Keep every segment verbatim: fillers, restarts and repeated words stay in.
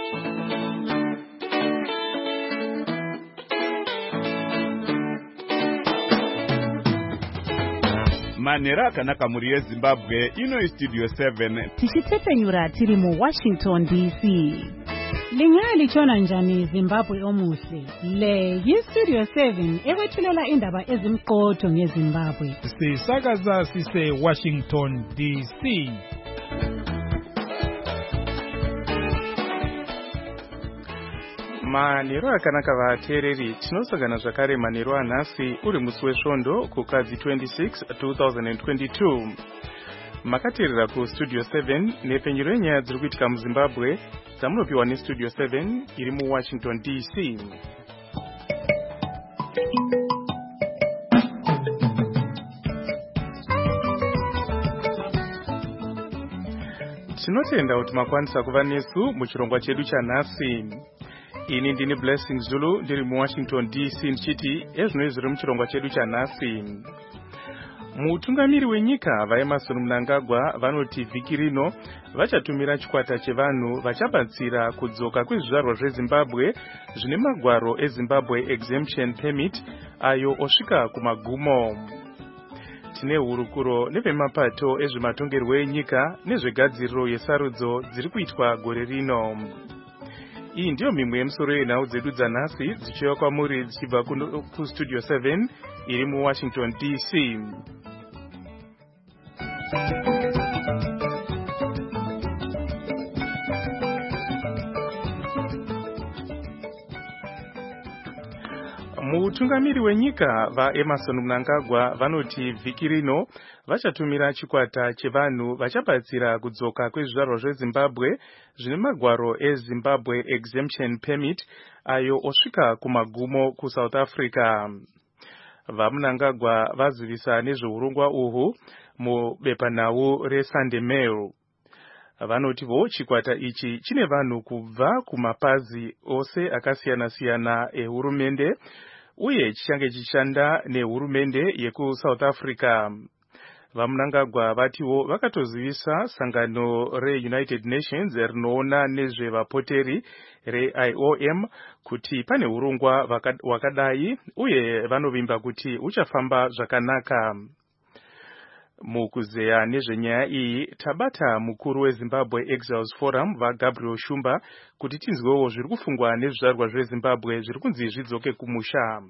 Manera akanaka muri yeZimbabwe ino Studio seven tichitepenyura tiri mu Washington D C. Lingali chona njani Zimbabwe omuhle. Le yi Studio seven ekwethulela indaba ezimqotho ngeZimbabwe. Sisakaza sise Washington D C. Manero akanaka vateereri tinosangana zvakare manero anhasi uri musi wesvondo kukadzi twenty-six two thousand twenty-two. Makateerera ku Studio seven nepenyero yenyaya dziri kuitika muZimbabwe dzamunopiwa neStudio seven iri mu Washington D C. Tinotenda kuti makwanisa kuva nesu muchirongwa chedu chanhasi. Ini ndini Blessing Zulu ndiri mu Washington D C ndichiti ezvino zviri muchirongwa chedu chanhasi. Mutungamiri wenyika vaEmmerson Mnangagwa vanoti vhiki rino vachatumira chikwata chevanhu vachabatsira kudzoka kwezvizvarwa zveZimbabwe zvine magwaro eZimbabwe Exemption Permit ayo osvika kumagumo. Tine hurukuro nevemapato ezvematongerwo enyika nezvegadziriro yesarudzo dziri kuitwa gore rino. Iyi ndiyo mimwe yemusoro yenhau dzedu dzanhasi dzichiuya kwamuri dzichibva kuStudio seven iri mu Washington D C. Mutungamiri wenyika vaEmmerson Mnangagwa vanoti vhiki rino vachatumira chikwata chevanhu vachabatsira kudzoka kwezvizvarwa zveZimbabwe zvine magwaro eZimbabwe Exemption Permit ayo osvika kumagumo kuSouth Africa. VaMnangagwa vazivisa nezveurongwa uhwu mubepanhau reSunday Mail. Vanotivo chikwata ichi chine vanhu kubva kumapazi ose akasiyana-siyana ehurumende uye chichange chichishanda nehurumende yekuSouth Africa. VaMnangagwa vatiwo vakatozivisa sangano reUnited Nations rinoona nezvevapoteri reI O M kuti pane urongwa wakadai uye vanovimba kuti uchafamba zvakanaka. Mukuzeya nezvenyaya iyi tabata mukuru weZimbabwe Exiles Forum vaGabriel Shumba kuti tinzwewo zviri kufungwa nezvizvarwa zveZimbabwe zviri kunzi zvidzoke kumusha.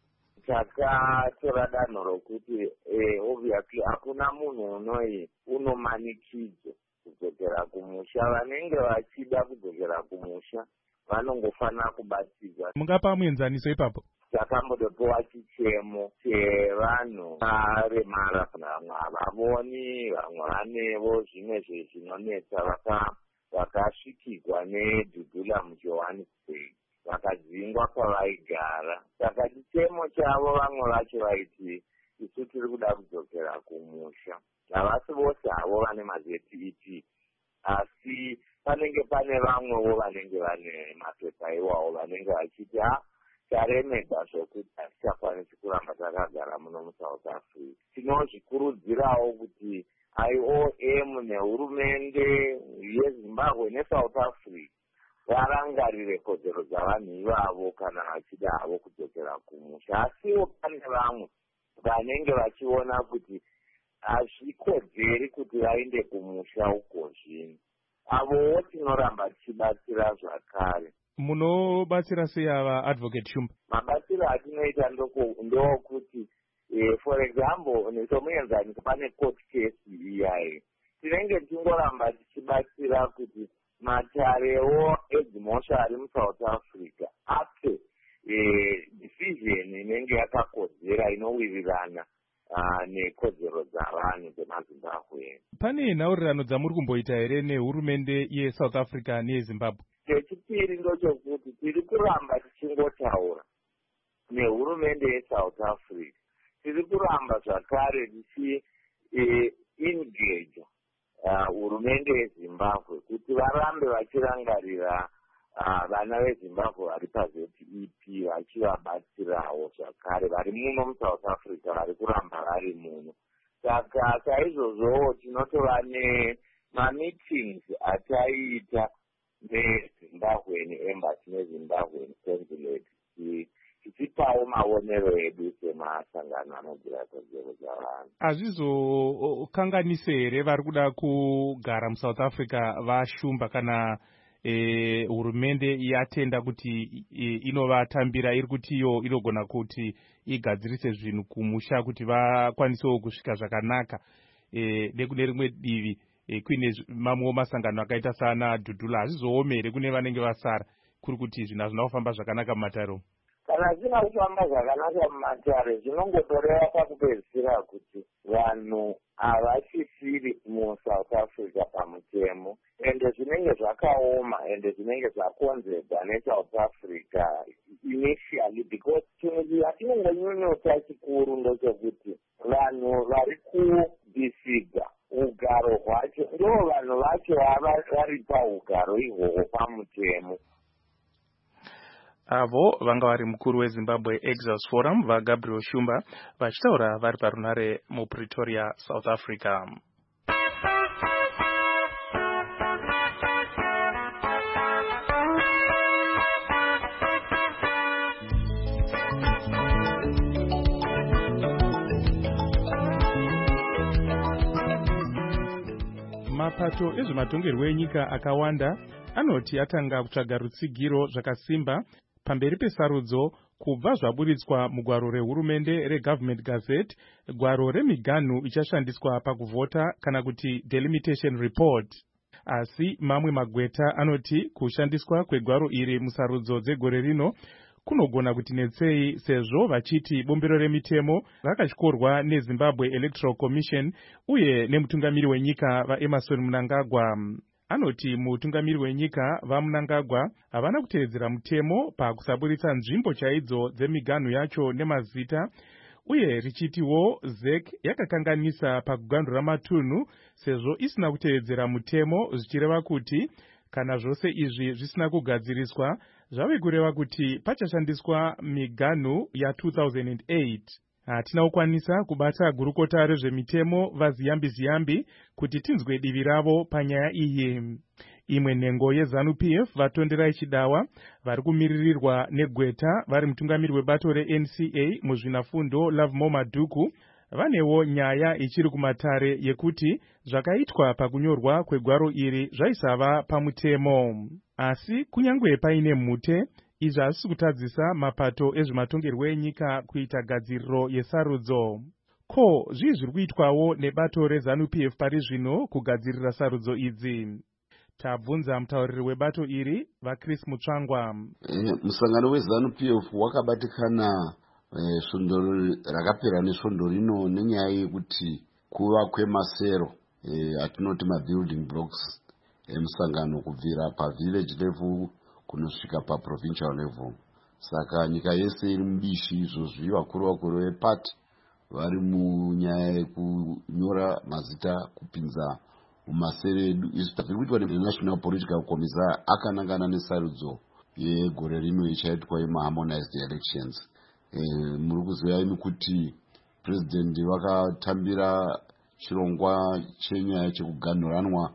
Takatora danho rokuti eh, obviously hakuna munhu unoi unomanikidzo kudzokera kumusha. Vanenge vachida kudzokera kumusha vanongofanira kubatsirwa. Mungapa muenzaniso ipapo? Takambodopiwa chichemo chevanhu varemara, vamwe havavoni, vamwe vanevo zvimwe zvezvinonetsa vakasvikirwa nedhudhula muJohannesburg vakadzingwa kwavaigara. Saka chichemo chavo vamwe vacho vaiti isu tiri kuda kudzokera kumusha. Havasi vose havo vane maZ P T, asi panenge pane vamwewo vanenge vane mapepa iwawo vanenge vachiti ha taremedza zvokuti hatichakwanisi kuramba takagara muno muSouth Africa. Tinozvikurudzirawo kuti I O M nehurumende yeZimbabwe neSouth Africa varangarire kodzero dzavanhu ivavo kana vachida havo kudzokera kumusha. Asiwo pane vamwe vanenge vachiona kuti hazvikodzeri kuti vaende kumusha uko zvino. Avowo tinoramba tichibatsira zvakare. Munobatsira sei ava Advocate Shumba? Mabatsiro atinoita ndokuti eh, for example nesomuenzanisa pane court case iyayi tinenge tingoramba tichibatsira kuti matarewo edzimhosva ari muSouth Africa ape eh, decision inenge yakakodzera inowirirana uh, nekodzero dzavanhu dzemaZimbabwe. Pane nhaurirano dzamuri kumboita here nehurumende yeSouth Africa neyeZimbabwe? Chechipiri ndochokuti tiri kuramba tichingotaura nehurumende yeSouth Africa. Tiri kuramba zvakare tichi eh, engage hurumende uh, yeZimbabwe kuti varambe vachirangarira uh, vana veZimbabwe vari paZ E P vachivabatsirawo zvakare vari muno muSouth Africa vari kuramba vari muno. Saka saizvozvowo tinotova nemameetings ataiita neZimbabwe neembassy nezimbabwe consulate tichipawo maonero edu semasangano anogura kodzero dzavanhu. Hazvizokanganise here vari kuda kugara muSouth Africa vashumba kana E, hurumende yatenda kuti e, inovatambira iri kuti iyo inogona kuti igadzirise zvinhu kumusha kuti vakwanisewo kusvika zvakanaka e, nekune rimwe divi e, kuine mamwewo masangano akaita sana Dhudhula hazvizoomi here kune vanenge vasara kuri kuti zvinhu hazvina kufamba zvakanaka mumatare? Kana zvisina kufamba zvakanaka mumatare zvinongotoreva pakupedzisira kuti vanhu havachisiri muSouth Africa pamutemo ende zvinenge zvakaoma ende zvinenge zvakonzerwa neSouth Africa initially because chinhu chatinongonyunyuta chikuru ndochokuti vanhu vari kudhisiga ugaro hwacho ndo vanhu vacho vari paugaro ihwohwo pamutemo. Avo vanga vari mukuru weZimbabwe Exiles Forum vaGabriel Shumba vachitaura vari parunare muPretoria, South Africa. Mapato ezvematongerwo enyika akawanda anoti atanga kutsvaga rutsigiro zvakasimba pamberi pesarudzo kubva zvaburitswa mugwaro rehurumende reGovernment Gazette, gwaro remiganhu ichashandiswa pakuvhota kana kuti delimitation report. Asi mamwe magweta anoti kushandiswa kwegwaro iri musarudzo dzegore rino kunogona kuti netsei sezvo vachiti bombero remitemo rakatyorwa neZimbabwe Electoral Commission uye nemutungamiri wenyika vaEmerson Mnangagwa. Anoti mutungamiri wenyika vaMnangagwa havana kutevedzera mutemo pakusaburitsa nzvimbo chaidzo dzemiganhu yacho nemazita, uye richitiwo Z E C yakakanganisa pakugandura matunhu sezvo isina kutevedzera mutemo, zvichireva kuti kana zvose izvi zvisina kugadziriswa zvave kureva kuti pachashandiswa miganhu ya two thousand eight. Hatina kukwanisa kubata gurukota rezvemitemo vaZiyambi Ziyambi kuti tinzwe divi ravo panyaya iyi. Imwe nhengo yeZANU P F vatonderai chidawa vari kumiririrwa negweta vari mutungamiri webato reN C A muzvinafundo Lovemore Madhuku vanewo nyaya ichiri kumatare yekuti zvakaitwa pakunyorwa kwegwaro iri zvaisava pamutemo. Asi kunyangwe paine mhute izvi hazvisi kutadzisa mapato ezvematongerwo enyika kuita gadziriro yesarudzo. Ko zvii zviri kuitwawo nebato reZANU P F pari zvino kugadzirira sarudzo idzi? Tabvunza mutauriri webato iri vaChris Mutsvangwa. E, musangano weZANU P F wakabatikana e, svondo rakapera nesvondo rino nenyaya yekuti kuva kwemasero e, atinoti mabuilding blocks emusangano kubvira pavillage level kunosvika paprovincial level. Saka nyika yese iri mubishi izvozvi vakuru vakuru vepati vari munyaya yekunyora mazita kupinza mumasere edu. Izvi zviri kuitwa neNational Political Commissar akanangana nesarudzo yegore rino ichaitwa yemaharmonized elections. E, muri kuziva imi kuti president vakatambira chirongwa chenyaya chekuganhuranwa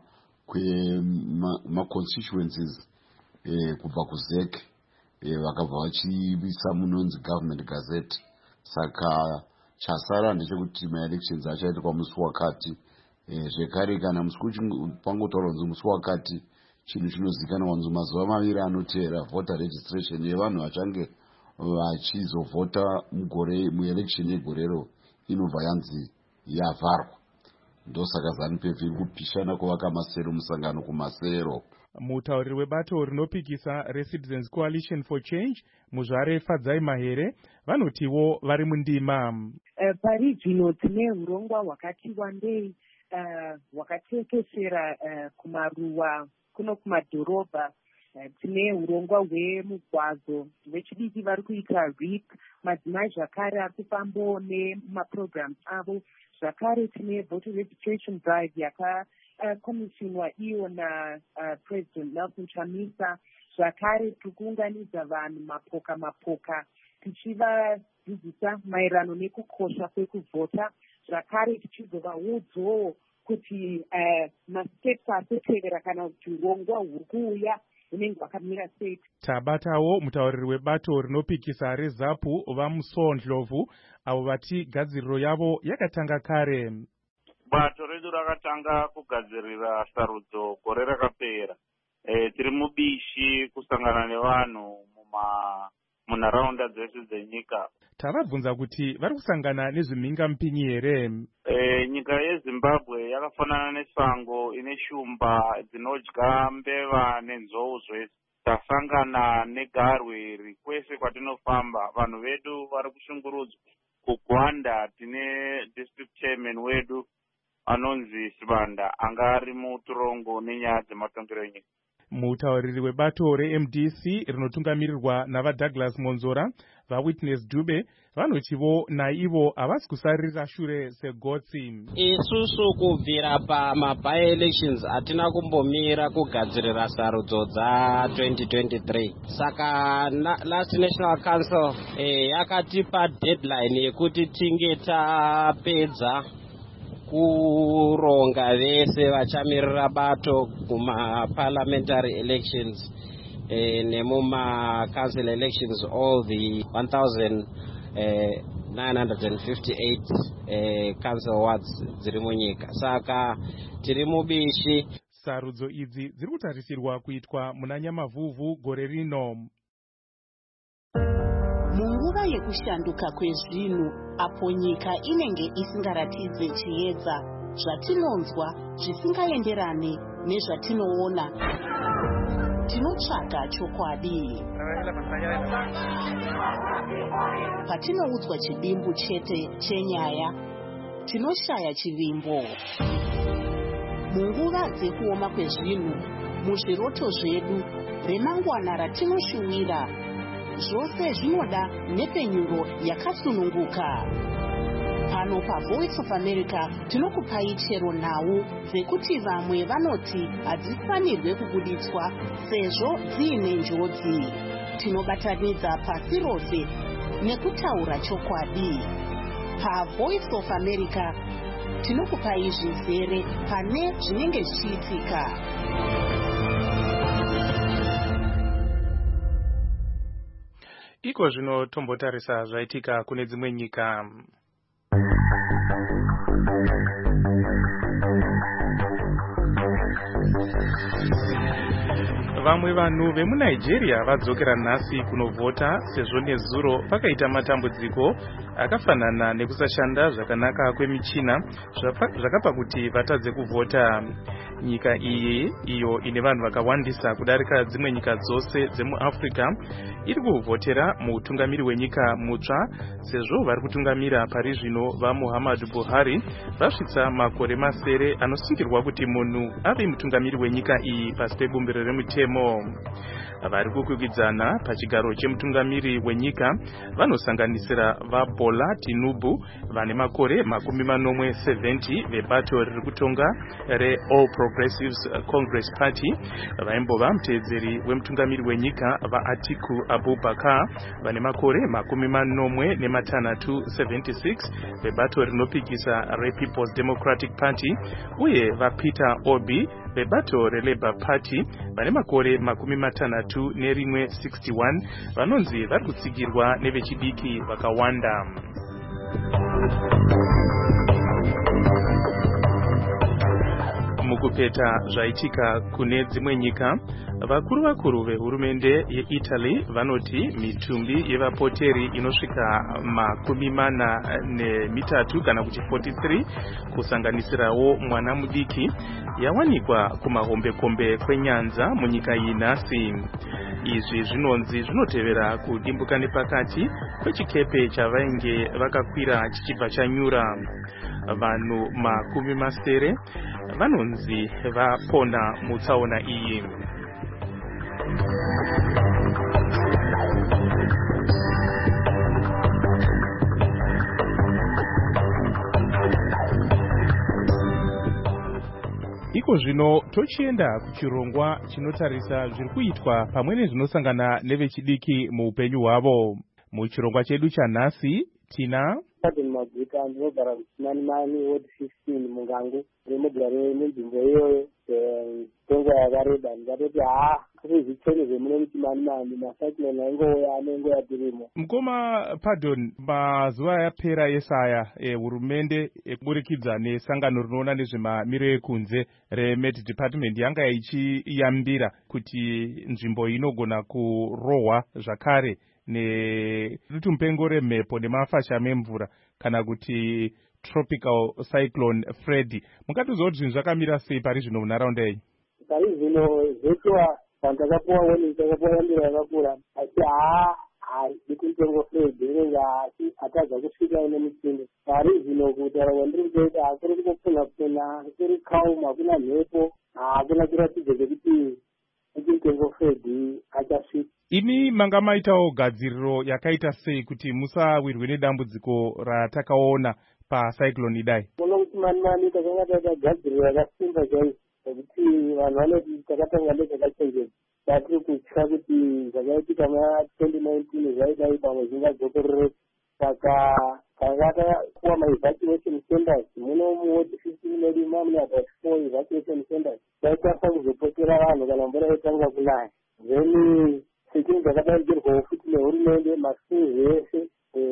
kwemaconstituencies E, kubva kuZ E C e, vakabva vachivisa munonzi Government Gazette. Saka chasara ndechekuti maelections achaitwa musi wakati e, zvekare kana musi pangotaura kunzi musi wakati chinhu chinozikanwa kunzi mazuva maviri anoteera voter registration yevanhu vachange vachizovhota mugore muelection yegorero inobva yanzi yavharwa. Ndosaka ZANU P F iri kupishana kuvaka masero musangano kumasero. Mutauriri webato rinopikisa reCitizens Coalition for Change Muzvare Fadzai Mahere vanotiwo vari mundima. Uh, pari zvino tine urongwa hwakati wandei hwakatekeshera uh, uh, kumaruwa kuno kumadhorobha. Uh, tine urongwa hwemugwazo vechidiki vari kuita R I P, madzimai zvakare ari kufambawo nemaprograms avo. Zvakare tine voter registration drive yaka komishinwa uh, iyo na uh, President Nelson Chamisa. Zvakare tikuunganidza vanhu mapoka mapoka tichivadzidzisa maererano nekukosha kwekuvhota. Zvakare tichizovaudzawo kuti uh, masteps ari kutevera kana kuti urongwa huri kuuya unenge wakamira sei. Tabatawo mutauriri webato rinopikisa reZAPU vaMusondlovu avo vati gadziriro yavo yakatanga kare. Bato redu rakatanga kugadzirira sarudzo gore rakapera. E, tiri mubishi kusangana nevanhu muma munharaunda dzese dzenyika. Tavabvunza kuti vari kusangana nezvimhinga mupinyi here? E, nyika yeZimbabwe yakafanana nesango ine shumba dzinodya mbeva nenzou zvese. Tasangana negarwe rikwese kwatinofamba. Vanhu vedu vari kushungurudzwa. KuGwanda tine district chairman wedu anonzi Sibanda anga ari muturongo nenyaya dzematongero enyika. Mutauriri webato reM D C rinotungamirirwa navaDouglas Monzora vaWitness Dube vanotivo naivo havasi kusarira shure segotsi. Isusu kubvira pama-by-elections hatina kumbomira kugadzirira sarudzo dza twenty twenty-three. Saka na, last National Council eh, yakatipa deadline yekuti tinge tapedza kuronga vese vachamirira bato kuma parliamentary elections eh, nemuma council elections all the one thousand nine hundred fifty-eight eh, council wards dziri munyika. Saka tiri mubishi. Sarudzo idzi dziri kutarisirwa kuitwa muna Nyamavhuvhu gore rino. Munguva yekushanduka kwezvinhu apo nyika inenge isingaratidze chiedza, zvatinonzwa zvisingaenderane nezvatinoona, tinotsvaga chokwadi. Patinoudzwa chidimbu chete chenyaya, tinoshaya chivimbo. Munguva dzekuoma kwezvinhu, muzviroto zvedu, remangwana ratinoshuwira, zvose zvinoda nepenyuro yakasununguka. Pano paVoice of America tinokupai chero nhau dzekuti vamwe vanoti hadzifanirwe kubuditswa sezvo dziine njodzi. Tinobatanidza pasi rose nekutaura chokwadi. PaVoice of America tinokupai zvizere pane zvinenge zvichiitika. Iko zvino tombotarisa zvaitika kune dzimwe nyika. Vamwe vanhu vemuNigeria vadzokera nhasi kunovhota sezvo nezuro pakaita matambudziko akafanana nekusashanda zvakanaka kwemichina zvakapa kuti vatadze kuvhota. Nyika iyi iyo ine vanhu vakawandisa kudarika dzimwe nyika dzose dzemuAfrica iri kuvhotera mutungamiri wenyika mutsva sezvo vari kutungamira pari zvino vaMuhammadu Buhari vasvitsa makore masere anosungirwa kuti munhu ave mutungamiri wenyika iyi pasi pebumbiro remutemo. Vari kukwikwidzana pachigaro chemutungamiri wenyika vanosanganisira vaBola Tinubu vane makore makumi manomwe seventy vebato riri kutonga reAll Progressives Congress Party, vaimbova muteedzeri wemutungamiri wenyika vaAtiku Abubakar vane makore makumi manomwe nematanhatu seventy-six vebato rinopikisa rePeople's Democratic Party, uye vaPeter Obi vebato reLabour Party vane makore makumi matanhatu nerimwe sixty-one vanonzi vari kutsigirwa nevechidiki vakawanda. Mukupeta zvaitika kune dzimwe nyika, vakuru vakuru vehurumende yeItaly vanoti mitumbi yevapoteri inosvika makumi mana nemitatu kana kuti forty-three kusanganisirawo mwana mudiki yawanikwa kumahombekombe kwenyanza munyika iyi nhasi. Izvi zvinonzi zvinotevera kudimbuka nepakati kwechikepe chavainge vakakwira chichibva chanyura. Vanhu makumi masere vanonzi vapona mutsaona iyi. Iko zvino tochienda kuchirongwa chinotarisa zviri kuitwa pamwe nezvinosangana nevechidiki muupenyu hwavo. Muchirongwa chedu chanhasi tina Pardon Maguta ndinogara kuChimanimani ward fifteen Mungangu remugare nenzvimbo iyoyo kwenguva yakareba. Ndikatoti haa kuri zvichene zvemune kuChimanimani macyclone aingoya anengoya tirimo. Mukoma Pardon, mazuva yapera esaya hurumende e, kuburikidza nesangano rinoona nezvemamiro ekunze reMet Department yanga ichiyambira kuti nzvimbo inogona kurohwa zvakare nedutumupengo remhepo nemafashamu emvura kana kuti tropical cyclone Freddy. Mungatiudza kuti zvinhu zvakamira sei pari zvino munharaunda yenyu? Pari zvino zvetuwa vanhu takapuwa warning, takapuwa yambiro yakakura asi haa dutumupengo Freddy inenge atadza kusvika ine mitsinde. Pari zvino kutaura kwandiri kutoita hakuri kutopfunha pfunha, kuri calm, hakuna mhepo, hakuna kuratidza kuti dutumupengo Freddy achasvika. Imi manga maitawo gadziriro yakaita sei kuti musawirwe nedambudziko ratakaona pacyclone idai? Muno kuChimanimani takanga taita gadziriro yakasimba chaizvo nokuti vanhu vanoti takatanga nezvakachenjera. Tatiri kutya kuti zvakaitika muna twenty nineteen zvaidai pamwe zvingadzokorereka. Saka tanga tapuwa maevacuation centers muno muward fifteen medu mune about four evacuation centers. Taitasa kuzopotera vanhu kana mvura yotanga kunaya. Then security dzakadaigirwawo futi nehurumende maschools ese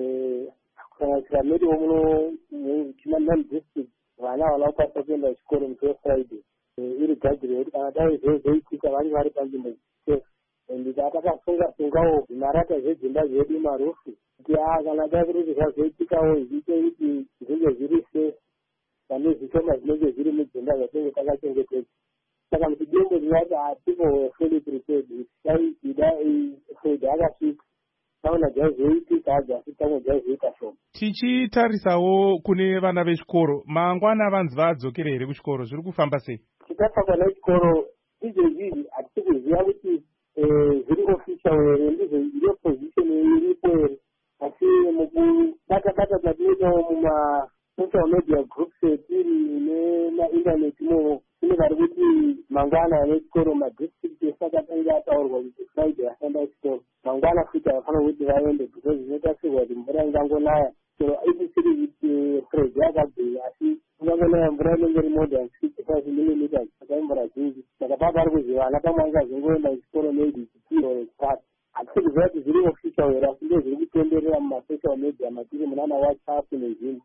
kusanganisira medu muno muChimanimani district vana havana kukwanisa kuenda chikoro musi weFriday. Iri gadziriro yekuti kana dai zvozoitika vange vari panzvimbo safe. And takasunga sungawo zvimarata zvedzimba zvedu marufu kuti aa kana dai kuti zvazoitikawo zviite kuti zvinge zviri safe pane zvishoma zvinenge zviri mudzimba zvatinenge takachengetedza. Saka muchidembo ndinoti people were fully prepared. Dai idai Freddy akasvika taona dzaizoitika hadzi asi tamwe dzaizoita shoma. Tichitarisawo kune vana vechikoro, mangwana vanzi vadzokere here kuchikoro, zviri kufamba sei? Tichitasa kwana vechikoro izvezvi hatisi kuziva kuti zviri official here, ndizvo iyo position iripo here, asi mukubata-bata tatinoitawo muma social media groups etiri nemaintaneti imomo kune vari kuti mangwana vechikoro madistrict ese akatanga ataurwa kuti Friday asanda chikoro mangwana futi avafanira kuti vaende because zvinotarisirwa kuti mvura ingangonaya. So isisiri kuti Freddy akabveya asi ingangonaya mvura inenge iri more than sixty-five millimeters saka imvura zhinji. Saka papari kuti vana pamwe angazongoenda chikoro maybe chitiri or chitatu. Hatisi kuziva kuti zviri official here asi ndo zviri kutenderera mumasocial media matiri munana WhatsApp nezvinhu.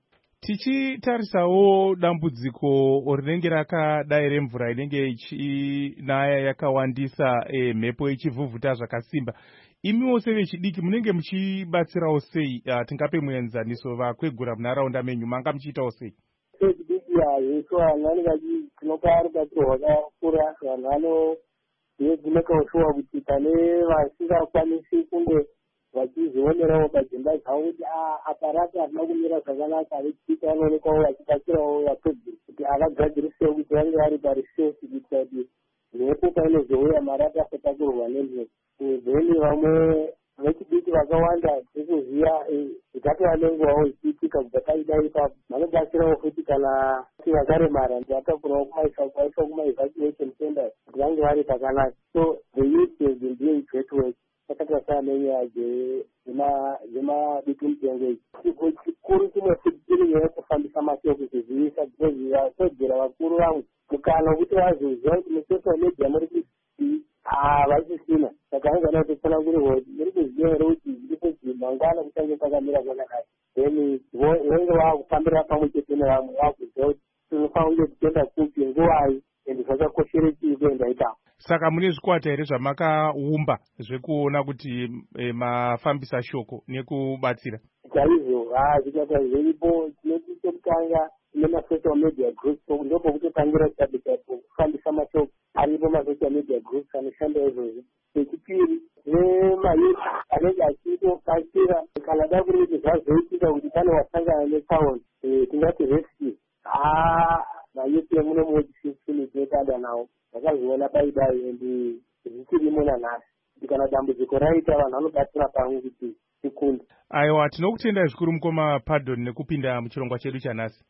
Tichitarisawo dambudziko rinenge rakadai remvura inenge ichinaya yakawandisa e, mhepo ichivhuvhuta zvakasimba, imiwo sevechidiki munenge muchibatsirawo sei? Uh, tingape muenzaniso vakwegura munharaunda menyu manga muchiitawo sei? Sevechidiki hayeso vanhu vanenge tinopa rubatsiro rwakakura. Vanhu vanodzimekawo shuwa kuti pane vasingakwanisi kunge vachizionerawo padzimba dzavo kuti aparati havana kumira zvakanaka vechidiki vanoonekwawo vachibatsirawo vakwegura kuti avagadzirisewo kuti vange vari parisafe kuitira kuti mhepo painozouya marata asatakurwa nemhepo. Then vamwe vechidiki vakawanda tiri kuziva zvikatova nenguvawo zvichiitika kubva paidai ipapo vanobatsirawo futi kana vakaremara vatakurawo kuvaisa kumaevacuation centers kuti vange vari pakanaka. So the youth has been doing great work. Takatasa nenyaya dzemadutumupengo idzi. Chiko chikuru chimwe futi chiri nyaya yekufambisa mashoko kuzivisa because vasogera vakuru vamwe mukana wekuti vazoziva kuti musocial media muri kuti havachisina. Saka angada kutotsanangurirwa kuti muri kuziva here kuti zviri kuti mangwana kuchange kwakamira zvakanaka. Then vanenge vakufambira pamwe chete nevamwe vakuziva kuti tinofanira kunge tichienda kupi nguvayi ende zvakakoshere chii kuenda ipapo. Saka mune zvikwata here zvamakaumba zvekuona kuti e, mafambisa shoko nekubatsira? Chaizvo, haa zvikwata zviripo. Tinoti chekutanga tine masocial media groups, ndopokutotangira chabe kufambisa mashoko aripo masocial media groups anoshanda izvozvo. Chechipiri nemayuth anenge achitobatsira kana da kuri kuti zvazoitika kuti pane wasangana netsaona tingati rescue. Haa mayuth emuno muward fifteen tinotada nawo vakazviona paidai endi zvichirimo nanhasi kuti kana dambudziko raita vanhu vanobatsira pamwe kuti tikunde. Aiwa, tinokutendai zvikuru mukoma Pardon nekupinda muchirongwa chedu chanhasi.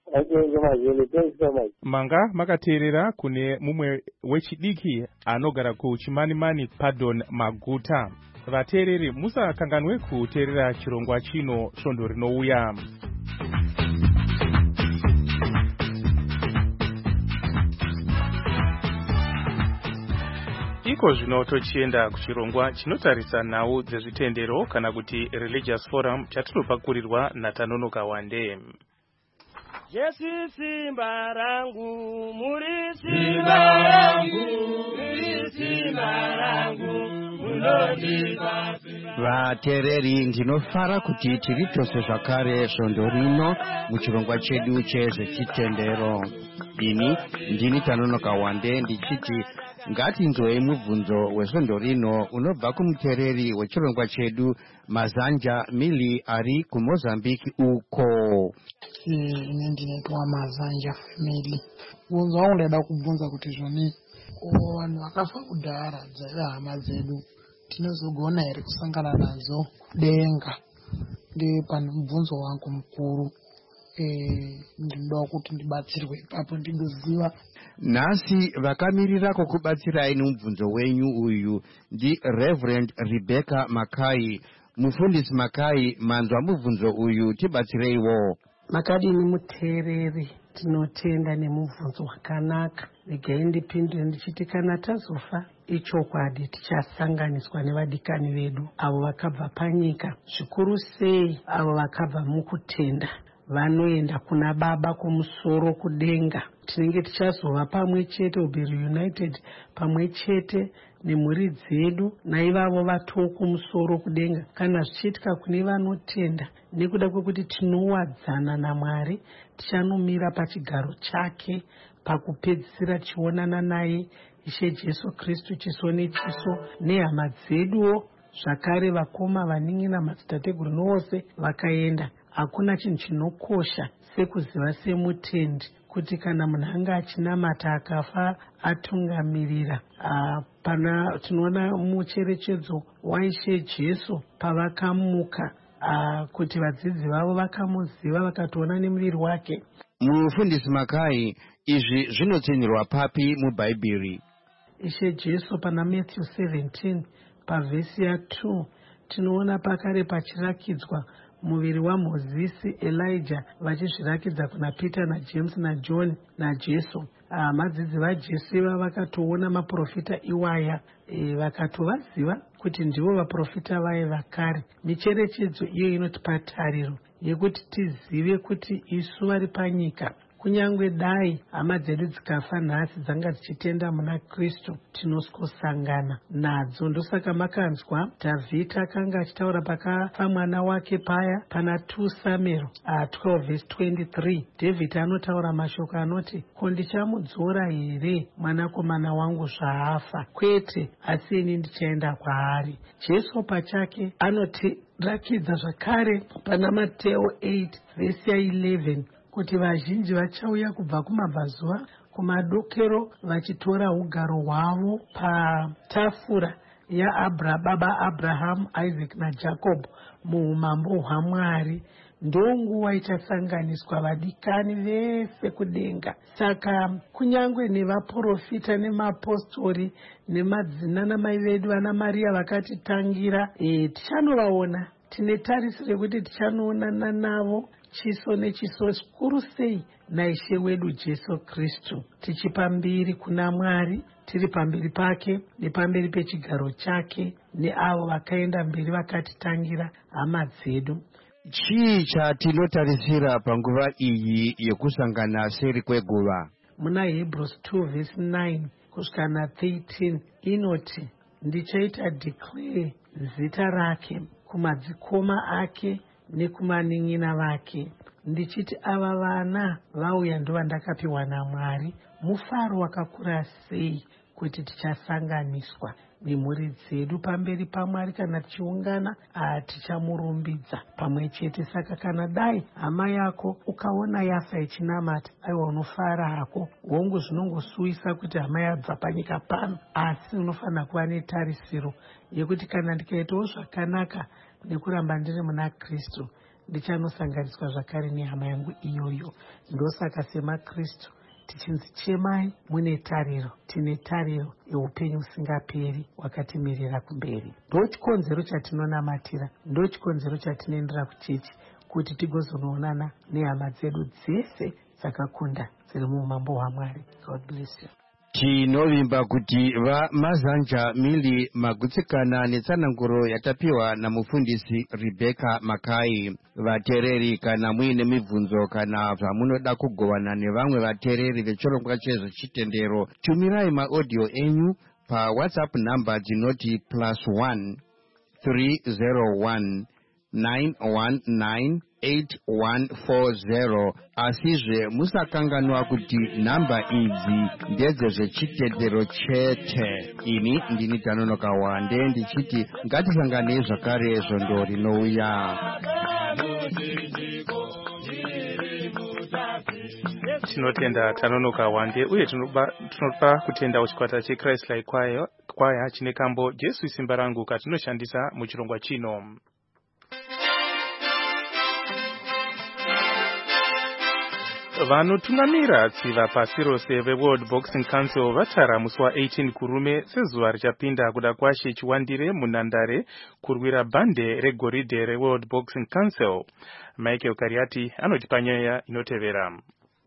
Manga makateerera kune mumwe wechidiki anogara kuChimanimani Pardon Maguta. Vateereri musakanganwe kuteerera chirongwa chino svondo rinouya. iko zvino tochienda kuchirongwa chinotarisa nhau dzezvitendero kana kuti religious forum chatinopakurirwa naTanonoka Wande. Yesu simba rangu, muri simba rangu, muri simba rangu, munondipa simba. Vateereri, ndinofara kuti tiri tose zvakare svondo rino muchirongwa chedu chezvechitendero. Ini ndini Tanonoka Wande ndichiti ngatinzwei mubvunzo wesvondo rino unobva kumuteereri wechirongwa chedu Mazanja Mili ari kuMozambique uko. Ine ndinoitwa Mazanja Family. Bvunzo wangu ndaida kubvunza kuti zvoni vanhu vakafa kudhara dzaiva hama dzedu tinozogona here kusangana nadzo kudenga? Ndepane mubvunzo wangu mukuru. Ndinoda kuti ndibatsirwe ipapo ndigoziva. Nhasi vakamirira kukubatsirai nomubvunzo wenyu uyu ndi Reverend Rebecca Makai. Mufundisi Makai, manzwa mubvunzo uyu, tibatsireiwo. Makadini muteereri, tinotenda nemubvunzo wakanaka. Regai ndipindure ndichiti kana tazofa ichokwadi tichasanganiswa nevadikani vedu avo vakabva panyika, zvikuru sei avo vakabva mukutenda vanoenda kuna Baba kumusoro kudenga. Tinenge tichazova pamwe chete, will be reunited pamwe chete nemhuri dzedu naivavo vatoo kumusoro kudenga kana zvichiitika kune vanotenda. Nekuda kwekuti tinowadzana naMwari, tichanomira pachigaro chake pakupedzisira tichionana naye Ishe Jesu Kristu chiso nechiso, nehama dzeduwo zvakare, vakoma vaningi namadzitateguru nowose vakaenda. Hakuna chinhu chinokosha sekuziva semutendi kuti kana munhu anga achinamata akafa atungamirira. Pana tinoona mucherechedzo waIshe Jesu pavakamuka, kuti vadzidzi vavo vakamuziva vakatoona nemuviri wake. Mufundisi Makai, izvi zvinotsinirwa papi mubhaibheri? Ishe Jesu pana Matthew seventeen pavhesi ya two tinoona pakare pachirakidzwa muviri waMozisi, Elijah vachizvirakidza kuna Peter naJames naJohn naJesu. Madzidzi vaJesu iva vakatoona maprofita iwaya, e, vakatovaziva kuti ndivo vaprofita vaye vakare. Micherechedzo iyo inotipa tariro yekuti tizive kuti isu vari panyika, kunyange dai hama dzedu dzikafa nhasi dzanga dzichitenda muna Kristu, tinosangana nadzo. Ndosaka makanzwa Dhavhidhi akanga achitaura pakafa mwana wake paya pana two Samuel twelve verse twenty-three. David anotaura mashoko anoti, ko ndichamudzora here mwanakomana wangu zvaafa? Kwete, asi ini ndichaenda kwaari. Jesu pachake anotirakidza zvakare pana Mateo eight verse eleven kuti vazhinji vachauya kubva kumabvazuva kumadokero vachitora ugaro hwavo patafura yaAbra baba Abraham, Isaac naJacob muumambo hwaMwari. Ndonguva ichasanganiswa vadikani vese kudenga. Saka kunyange nevaprofita nemapostori nemadzina namai vedu vana Maria vakatitangira, e, tichanovaona. Tine tarisiro kuti tichanoonana navo chiso nechiso, zvikuru sei naIshe wedu Jesu Kristu, tichipa mbiri kuna Mwari, tiri pamberi pake nepamberi pechigaro chake neavo vakaenda mberi vakatitangira, hama dzedu. Chii chatinotarisira panguva iyi yekusangana seri kweguva? Muna Hebrews two verse nine kusvika na thirteen inoti, ndichaita declare zita rake kumadzikoma ake nekumanin'ina vake, ndichiti ava vana vauya ndovandakapiwa naMwari. Mufaro wakakura sei kuti tichasanganiswa nemhuri dzedu pamberi paMwari kana tichiungana, tichamurumbidza pamwe chete. Saka kana dai hama yako ukaona yafa ichinamata, aiwa unofara hako, hongu zvinongosuwisa kuti hama yabva panyika pano, asi unofanira kuva netarisiro yekuti kana ndikaitawo zvakanaka nekuramba ndiri muna Kristu, ndichanosanganiswa zvakare nehama yangu iyoyo. Ndosaka semaKristu tichinzi chemai mune tariro, tine tariro yeupenyu usingaperi wakatimirira kumberi. Ndo chikonzero chatinonamatira, ndo chikonzero chatinoendera kuchechi, kuti tigozonoonana nehama dzedu dzese dzakakunda dziri muumambo hwaMwari. God bless you. tinovimba kuti vamazanja mili magutsikana netsananguro yatapiwa namufundisi Rebecca Makai. Vatereri kana muine mibvunzo kana zvamunoda kugovana nevamwe vatereri vechirongwa chezvechitendero, tumirai maaudio enyu pa WhatsApp namba dzinoti plus one three zero one nine one nine eight one four zero. Asizve musakanganwa kuti namba idzi ndedzezvechitendero chete. Ini ndini Tanonoka Wande ndichiti ngatisanganei zvakare zvondo rinouya. Tinotenda Tanonoka Wande uye tinopa kutenda kuchikwata cheChrist Like Choir kwaya chine kambo Jesu simba rangu katinoshandisa muchirongwa chino. Vanotungamira tsiva pasi rose veWorld Boxing Council vatara musi wa18 kurume sezuva richapinda kuda kwashe chiwandire munhandare kurwira bhande regoridhe reWorld Boxing Council. Michael Kariati anotipa nyaya inotevera.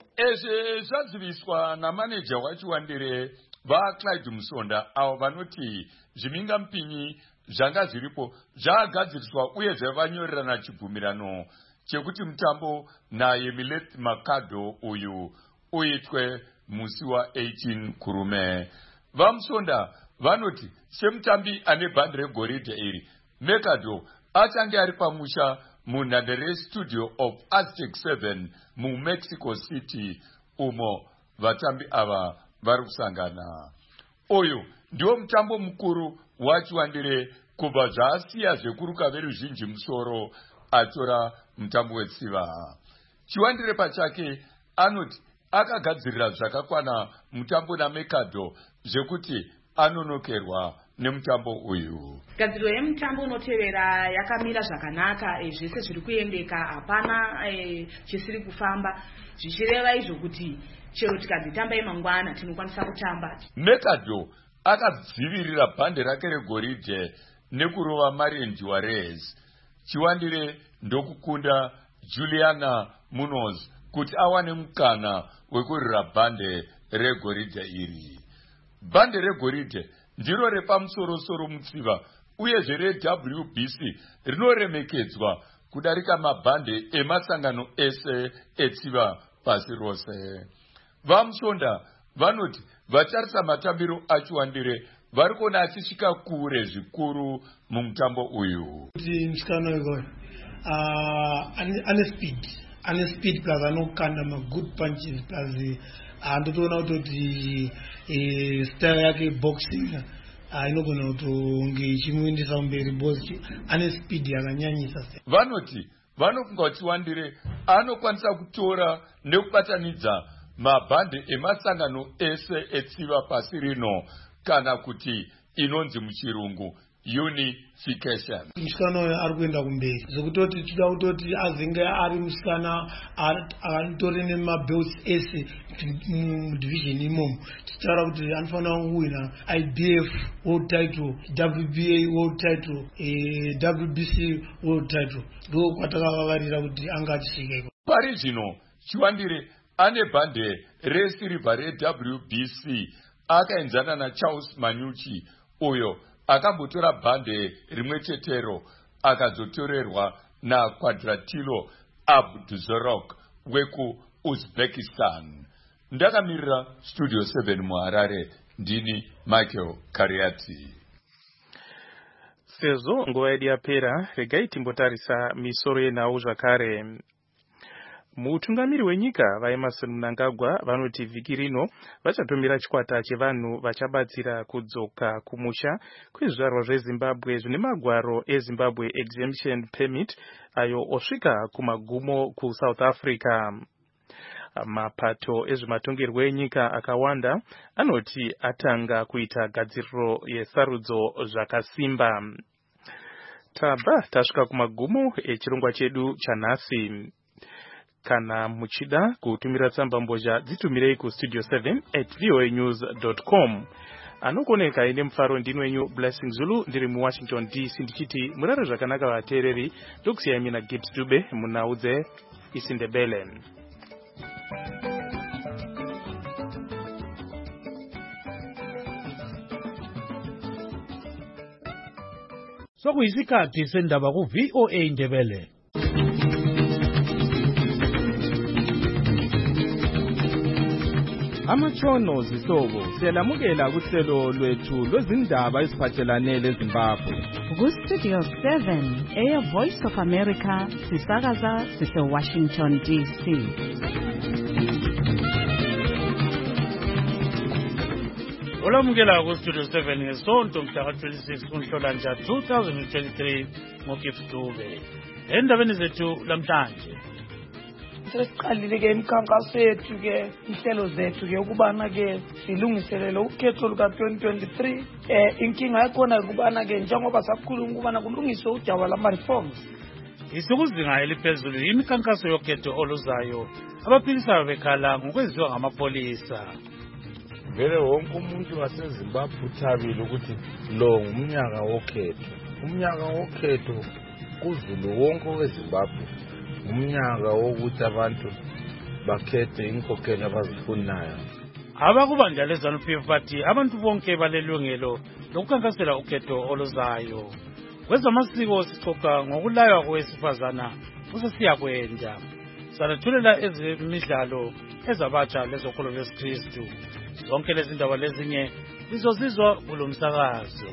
Ezve zvaziviswa namaneja wachiwandire vaClyde Musonda avo vanoti zviminga mpinyi zvanga zviripo zvagadziriswa uye zvavanyorerana chibvumirano chekuti mutambo naYemilet Makado uyu uitwe musi wa18 kurume. VaMusonda vanoti semutambi ane bhande regoridhe iri, Makado achange ari pamusha munhandare Studio of Aztec seven muMexico City umo vatambi ava vari kusangana. Uyu ndiwo mutambo mukuru wachiwandire kubva zvaasiya zvekuruka veruzhinji musoro atora mutambo wetsiva. Chiwandire pachake anoti akagadzirira zvakakwana mutambo naMakado zvekuti anonokerwa nemutambo uyu. Gadziriro yemutambo unotevera yakamira zvakanaka, e, zvese zviri kuendeka, hapana e, chisiri kufamba, zvichireva izvo kuti chero tikadzitamba imangwana tinokwanisa kutamba. Makado akadzivirira bhande rake regoridhe nekurova Marian Juarez. Chiwandire ndokukunda Juliana Munoz kuti awane mukana wekurira bhande regoridhe iri. Bhande regoridhe ndiro repamusoro-soro mutsiva uyezve reW B C rinoremekedzwa kudarika mabhande emasangano ese etsiva pasi rose. VaMusonda vanoti vacharisa matambiro achiwandire vari kuona achisvika kure zvikuru mumutambo uyu. Musikana uyu ane speed, ane speed plus anokanda ma good punches plus andotoona kuti style yake boxing inogona kutonge ichimuendesa mberi bosi, ane speed yakanyanyisa. Vanoti vanofunga kuti Chiwandire anokwanisa kutora nekubatanidza mabhande emasangano ese etsiva pasi rino, kana kuti inonzi muchirungu unification. Musikana uyu ari kuenda kumberi zvekutoti tida kutoti azinge ari musikana atori nemabelts ese mudivision imomo. Tichitaura kuti anofanira kuwina I B F world title, W B A world title, eh, W B C world title. Ndo kwatakavavarira kuti anga achisvika. Pari zvino Chiwandire ane bhande resirivha reW B C akaenzana naCharles Manyuchi uyo akambotora bhande rimwe chetero akazotorerwa naQuadratilo Abduzorok wekuUzbekistan. Ndakamirira Studio seven muHarare, ndini Michael Kariati. Sezvo nguva yedu yapera, regai timbotarisa misoro yenhau zvakare. Mutungamiri wenyika vaEmmerson Mnangagwa vanoti vhiki rino vachatomira chikwata chevanhu vachabatsira kudzoka kumusha kwezvizvarwa zveZimbabwe zvine magwaro eZimbabwe Exemption Permit ayo osvika kumagumo kuSouth Africa. Mapato ezvematongerwo enyika akawanda anoti atanga kuita gadziriro yesarudzo zvakasimba. Tabva tasvika kumagumo echirongwa chedu chanhasi. Kana muchida kutumira tsamba mbozha dzitumirei ku studio seven at voa news dot com. Anokoneka ine mufaro ndini wenyu Blessing Zulu ndiri mu Washington D C ndichiti murare zvakanaka vateereri, ndokusiyai mina Gibbs Dube munhaudze isindebele. sokuyisikhathi sendaba ku-V O A Ndebele. Amatshono zihlobo siyalamukela kuhlelo lwethu lwezindaba eziphathelane leZimbabwe. Ku-Studio seven, Air Voice of America, sisakaza sise-Washington D C. Olamukela ku-Studio seven ngesonto mhla ka-twenty-six kuNhlolanja two thousand twenty-three ngoGift Dube. Endabeni zethu lamhlanje sesiqalile ke imikhankaso yethu ke inhlelo zethu ke ukubana ke silungiselele ukhetho luka twenty twenty-three. eh inkinga yakhona ukubana ke njengoba sakhuluma ukubana kulungiswe udaba lama reforms. Isikuzinga eliphezulu imikhankaso yokhetho oluzayo abaphikisayo bekhala ngokwenziwa ngamapholisa. Vele wonke umuntu waseZimbabwe uthabile ukuthi lo ngumnyaka wokhetho. Umnyaka wokhetho kuzulu wonke weZimbabwe. Umnyaka wokuthi abantu bakhethe inkokheli abazifunayo. Abakubandla leZANU P F bathi abantu bonke balelungelo lokukhankasela ukhetho oluzayo. Kwezamasiko sixoxa ngokulaywa kowesifazana usesiyakwenja. Sanathulela ezemidlalo ezabatsha lezokholo lwesikristu. Zonke lezi ndaba lezinye izozizwa kulo msakazo.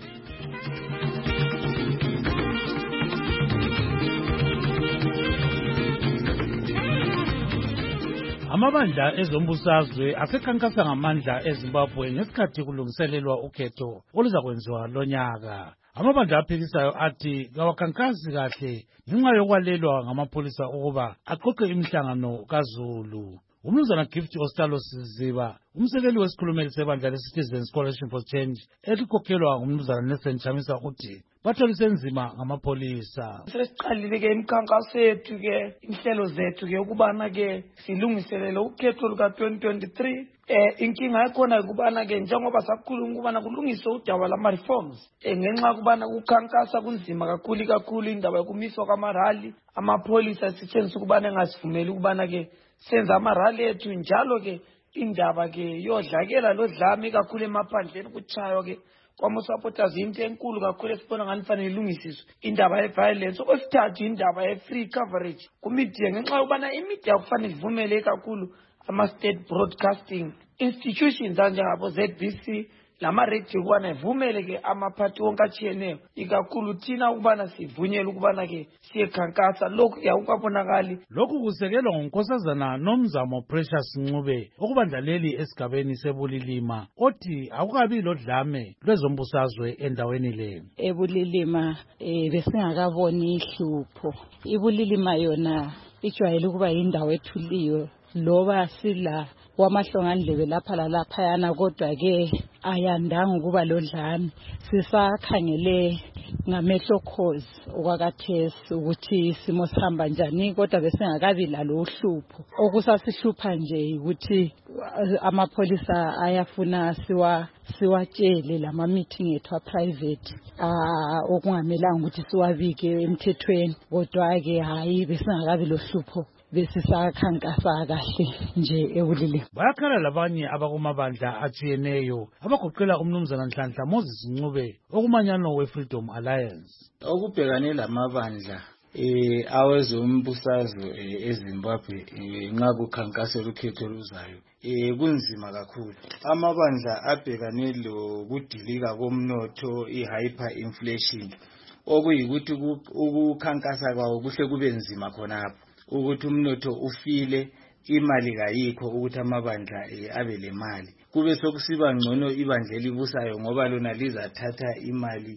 Amabandla ezombusazwe asekhankasa ngamandla eZimbabwe ngesikhathi kulungiselelwa ukhetho oluzakwenziwa lonyaka. Amabandla aphikisayo athi kawakhankasi kahle ngenxa yokwalelwa ngamapholisa ukuba aqoqe imihlangano kaZulu. Umnumzana Gift Ostalo Siziba, umsekeli wesikhulumeli sebandla le-Citizens Coalition for Change, elikhokhelwa ngumnumzana Nelson Chamisa uthi batholise nzima ngamapholisa. Sesiqalile ke imikhankaso yethu ke inhlelo zethu ke ukubana ke silungiselele ukhetho luka twenty twenty-three. eh inkinga yakhona ukubana ke njengoba sakhuluma ukubana kulungiswe udaba lama reforms. eh ngenxa ukubana ukukhankasa kunzima kakhulu kakhulu indaba yokumiswa kwamarali, amapholisa sitshengisa ukubana engasivumeli ukubana ke senza amarali ethu njalo ke indaba ke yodlakela lodlame kakhulu emaphandleni kuchayo ke kwamasupporters into enkulu kakhulu esibona ngani fanele ilungisiswe indaba ye-violence. Okwesithathu indaba ye-free coverage kumedia ngenxa yokubana imedia kufanele ivumele kakhulu ama-state broadcasting institutions anjengabo Z B C lama-radio ukubana ivumele ke amaphathi wonke atshiyeneyo ikakhulu thina ukubana sivunyele ukubana ke siyekhankasa. Lokhu yakukabonakali. Lokhu kusekelwa ngunkosazana Nomzamo Precious Ncube okubandla leli esigabeni sebulilima othi akukabi lodlame lwezombusazwe endaweni le. Ebulilima eh besingakaboni ihlupho. Ibulilima yona ijwayele ukuba yindawo ethuliyo loba sila wamahlongandlebe lapha lalapha yana kodwa ke ayandanga ukuba lodlame. Sisakhangele ngamehlo khozi okwakathesi ukuthi isimo sihamba njani kodwa besingakabi lalo uhlupho. Okusasihlupha nje ukuthi amapholisa ayafuna siwa siwatshele lama meeting ethu private ah okungamelanga ukuthi siwabike emthethweni kodwa ke hayi besingakabi lohlupho besisakhankasa kahle nje ebulilima. Bayakhala labanye abakumabandla atshiyeneyo abagoqela umnumzana Nhlanhla Moses Ncube okumanyano we-Freedom Alliance. Okubhekane lamabandla eh awezombusazwe eZimbabwe nxa kukhankasela ukhetho oluzayo eh kunzima kakhulu. Amabandla abhekane lokudilika komnotho i-hyper inflation okuyikuthi ukukhankasa kwawo kuhle kube nzima khonapho ukuthi umnotho ufile imali kayikho ukuthi amabandla abe lemali. Kube sokusiba ngcono ibandla elibusayo ngoba lona lizathatha imali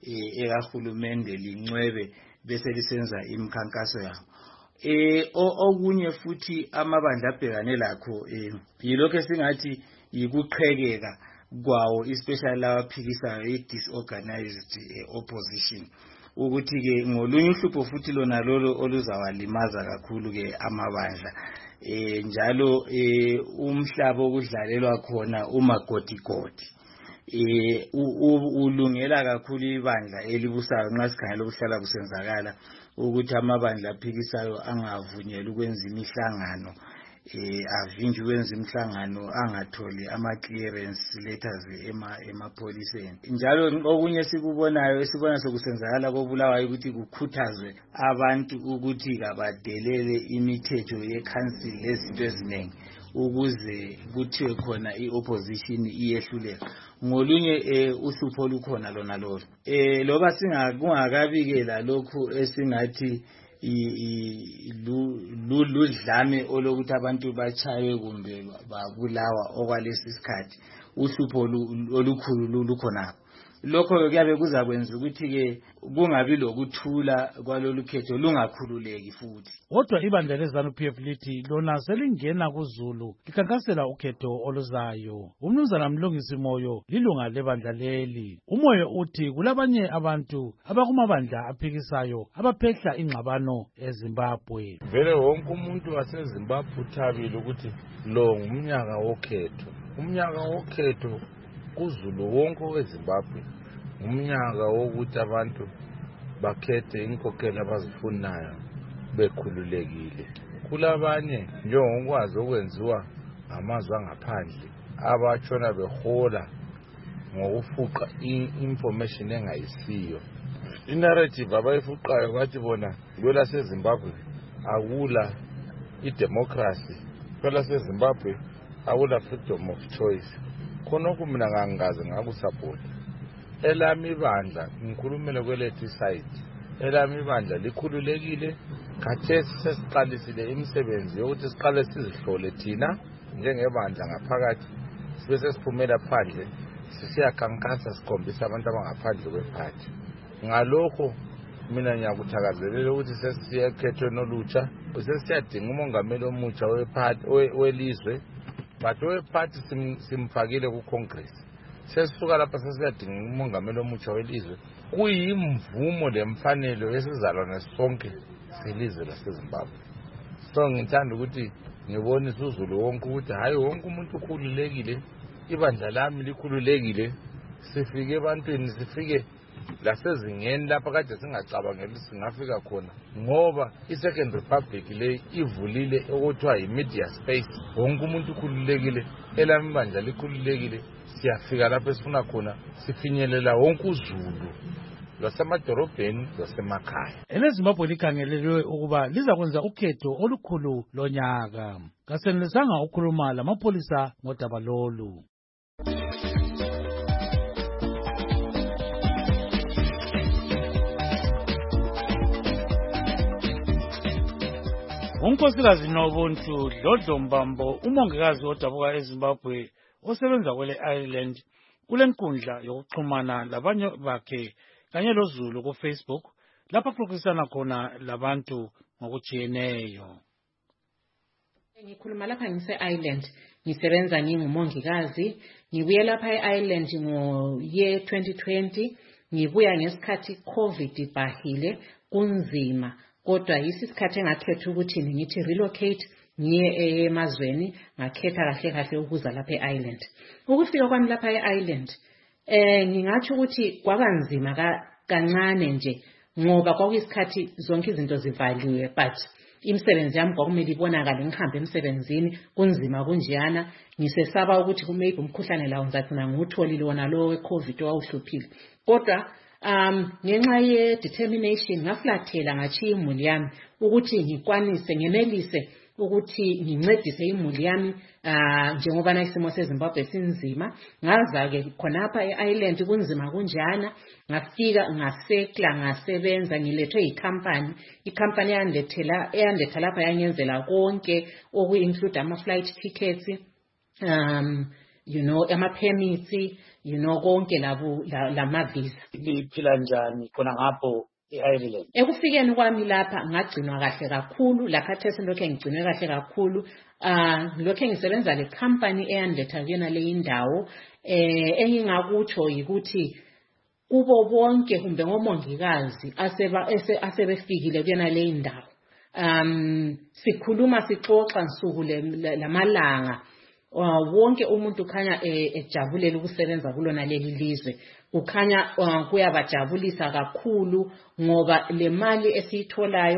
ekahulumende lincwebe bese lisenza imikhankaso yawo. Eh okunye futhi amabandla abhekane lakho eh yilokho esingathi yikuqhekeka kwawo especially laphikisayo i-disorganized opposition. Ukuthi ke ngolunye uhlupho futhi lona lolo oluzawalimaza kakhulu ke amabandla eh njalo eh umhlaba okudlalelwa khona umagodigodi eh ulungela kakhulu ibandla elibusayo nxa sikhangela ukuhlala kusenzakala ukuthi amabandla aphikisayo angavunyelwa ukwenza imihlangano eh avinjwe wenza imhlangano angatholi ama clearance letters ema emapholiseni. Njalo okunye sikubonayo esibona sokusenzakala kobulawayo ukuthi kukhuthazwe abantu ukuthi kabadelele imithetho ye-council lezinto eziningi ukuze kuthiwe khona i-opposition iyehluleka. Ngolunye eh uhlupho olukhona lona lolo eh loba singakungakabikela lokhu esingathi ludlame olokuthi abantu bachaywe kumbe babulawa okwalesi sikhathi uhlupho olukhulu lukhona. Lokho kuyabe kuzakwenza ukuthi ke kungabi lokuthula kwalolu khetho lungakhululeki futhi. Kodwa ibandla leZANU-P F lithi lona selingena kuZulu likhankasela ukhetho oluzayo. Umnumzana Mlungisi Moyo lilunga lebandla leli. Umoyo uthi kulabanye abantu abakumabandla aphikisayo abaphehla ingxabano eZimbabwe. Vele wonke umuntu waseZimbabwe uthabile ukuthi lo ngumnyaka wokhetho. Umnyaka wokhetho kuZulu wonke weZimbabwe umnyaka wokuthi abantu bakhethe inkokhela abazifunayo bekhululekile. Kulabanye njengokwazi okwenziwa amazwe angaphandle abatshona behola ngokufuqa information engayisiyo. Inarrative abayifuqayo bathi bona kwelaseZimbabwe akula idemocracy, kwelaseZimbabwe akula freedom of choice. Khonokho mina ngangaze ngakusupport. Elami ibandla ngikhulumele kwelethi side. Elami ibandla likhululekile. Khathesi sesiqalisile imisebenzi yokuthi siqale sizihlole thina njengebandla ngaphakathi sibe sesiphumela phandle sisiyakhankasa sikhombisa abantu abangaphandle kwephathi. Ngalokho mina ngiyakuthakazelela ukuthi sesiye ekhethweni olutsha sesiyadinga umongameli omutsha wephathi welizwe. But wephathi simfakile ku-Congress. Sesisuka lapha sesiyadinga umongameli omutsha welizwe. Kuyimvumo lemfanelo esizalwane sonke selizwe laseZimbabwe. So ngithanda ukuthi ngibonise uZulu wonke ukuthi hayi wonke umuntu ukhululekile, ibandla lami likhululekile. Sifike ebantwini, sifike lasezingeni lapha kade singacabangeli singafika khona ngoba i-Second Republic le ivulile okuthiwa yi-media space. Wonke umuntu ukhululekile, elami ibandla likhululekile. Siyafika lapha esifuna khona, sifinyelela wonke uZulu lwasemadorobheni lwasemakhaya. EleZimbabwe likhangelelwe ukuba lizakwenza ukhetho olukhulu lonyaka. Kasenelisanga ukhuluma lamapholisa ngodaba lolu. Unkosikazi Nobuntu Dlodlo Mbambo, umongikazi odabuka eZimbabwe osebenza kwele Ireland, kulenkundla yokuxhumana labanye bakhe kanye loZulu ku Facebook lapha kuxoxisana khona labantu ngokujiyeneyo. Ngikhuluma lapha ngise Ireland, ngisebenza ngingumongikazi, ngibuye lapha eIreland ngo year twenty twenty, ngibuya ngesikhathi COVID ibhahile kunzima. Kodwa yisikhathi engakhetha ukuthi ngithi relocate ngiye emazweni, ngakhetha kahle kahle ukuza lapha eIreland. Ukufika kwami lapha eIreland eh ngingathi ukuthi kwabanzima kancane nje ngoba kwakuyisikhathi zonke izinto zivaliwe, but imisebenzi yami kwakumele ibonakale ngihambe emsebenzini kunzima kunjiyana. Ngisesaba ukuthi kumaybe umkhuhlane lawo ngizathi ngutholile wona lo weCovid owawuhluphile. Kodwa um ngenxa ye determination ngaflathela ngachiya imuli yami ukuthi ngikwanise ngenelise ukuthi ngincedise imuli yami uh, njengoba na isimo seZimbabwe sinzima. Ngaza ke khonapha eIreland kunzima kunjana, ngafika ngasekla ngasebenza, ngilethwe icompany icompany yandethela eyandetha lapha yanyenzela konke oku include ama flight tickets, um you know ama permits, you know konke labo lama visa. Liphila njani khona ngapho eIreland? Ekufikeni kwami lapha ngagcinwa kahle kakhulu, lakhathesi lokho ngigcinwe kahle kakhulu. Ah lokho ngisebenza le company eyanletha kuyona le indawo. Eh engingakutsho ukuthi kubo bonke kumbe ngomongikazi aseba asebefikile kuyona le indawo, um sikhuluma sixoxa nsuku lamalanga, wonke umuntu khanya ejabulela ukusebenza kulona leli lizwe. Ukhanya kuyabajabulisa kakhulu ngoba le mali esiyitholayo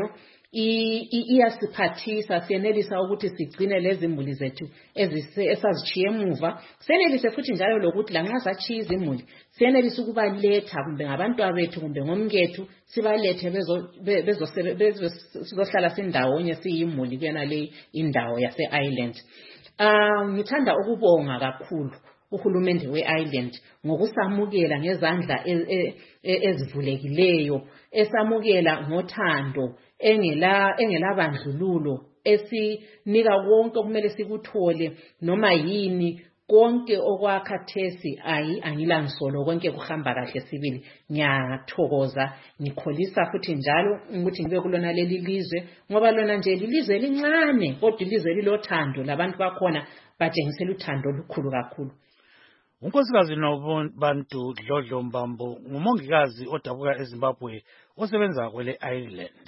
iyasiphathisa siyenelisa ukuthi sigcine lezi imuli zethu esazichiye emuva siyenelise futhi njalo lokuthi lanxa sachiya izimuli siyenelisa ukubaletha kumbe ngabantwana bethu kumbe ngomkethu sibalethe bezohlala sindawonye siyimuli kuyona le indawo yase-Ireland. Um ngithanda ukubonga kakhulu uhulumende we-Ireland ngokusamukela ngezandla ezivulekileyo, esamukela ngothando engela engelabandlululo, esinika konke kumele sikuthole noma yini konke okwakhathesi ayi angilansolo konke kuhamba kahle sibili. Ngiyathokoza ngikholisa futhi njalo ukuthi ngibe kulona leli lizwe ngoba lona nje lilizwe elincane kodwa ilizwe lilothando labantu bakhona batshengisela uthando olukhulu kakhulu. Unkosikazi Nobantu Dlodlo Mbambo ngumongikazi odabuka eZimbabwe osebenza kwele Ireland.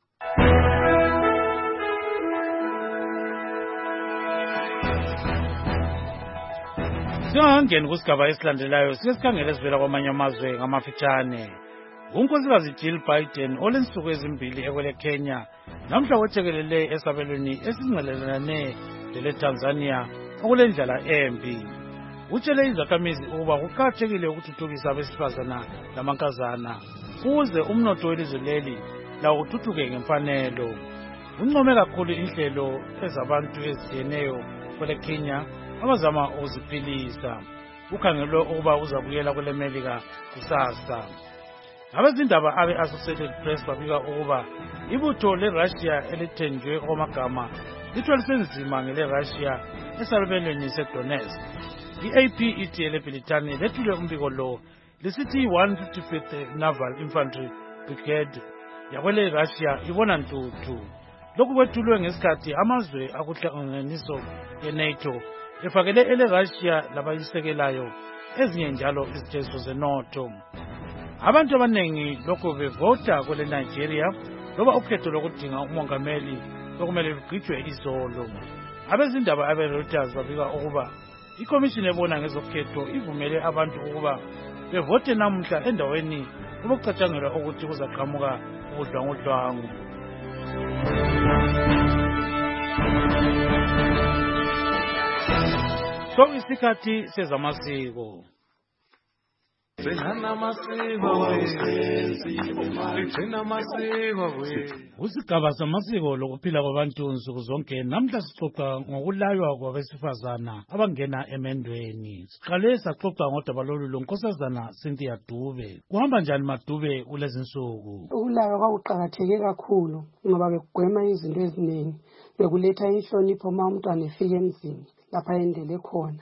Singangeni kusigaba esilandelayo sike sikhangele sivela kwamanye amazwe ngamafitshane. Unkosikazi Jill Biden olensuku ezimbili ekwele Kenya namhla wethekelele esabelweni esingcelelane lele Tanzania okulendlela embi. Utshele izakhamizi ukuba kuqakathekile ukuthuthukisa abesifazana lamankazana ukuze umnotho welizwe leli lawo uthuthuke ngemfanelo. Uncome kakhulu inhlelo ezabantu ezitshiyeneyo kwele Kenya abazama ukuziphilisa. Ukhangelwe ukuba uzabuyela kwele Melika kusasa. Abezindaba abe-Associated Press babika ukuba ibutho le-Russia elithenjwe okwamagama lithwalise nzima ngele Russia esabelweni seDonetsk. I-A P ithi eleBritani lethule umbiko lo lisithi i-one fifty-fifth Naval Infantry Brigade yakwele Russia ibona ntuthu. Lokhu kwethulwe ngesikhathi amazwe akuhlanganiso ye-NATO efakele ele Russia labayisekelayo ezinye njalo izitezo zenotho. Abantu abanengi lokho bevota kwele Nigeria loba ukhetho lokudinga umongameli lokumele lugijwe izolo. Abezindaba abe-Reuters babika ukuba ikomishini ebona ngezokhetho ivumele abantu ukuba bevote namuhla endaweni obucatshangelwa ukuthi kuzaqhamuka ubudlwangudlwangu. So isikhathi sezamasiko. Usigaba samasiko lokuphila kwabantu nsuku zonke namhla sixoxa ngokulaywa kwabesifazana abangena emendweni. Siqale saxoxa ngodaba lolu lonkosazana Cynthia Dube. Kuhamba njani Madube kulezi nsuku? Ukulaywa kwakuqakatheke kakhulu ngoba bekugwema izinto eziningi, bekuletha inhlonipho uma umntwana efika emzini lapha endele khona.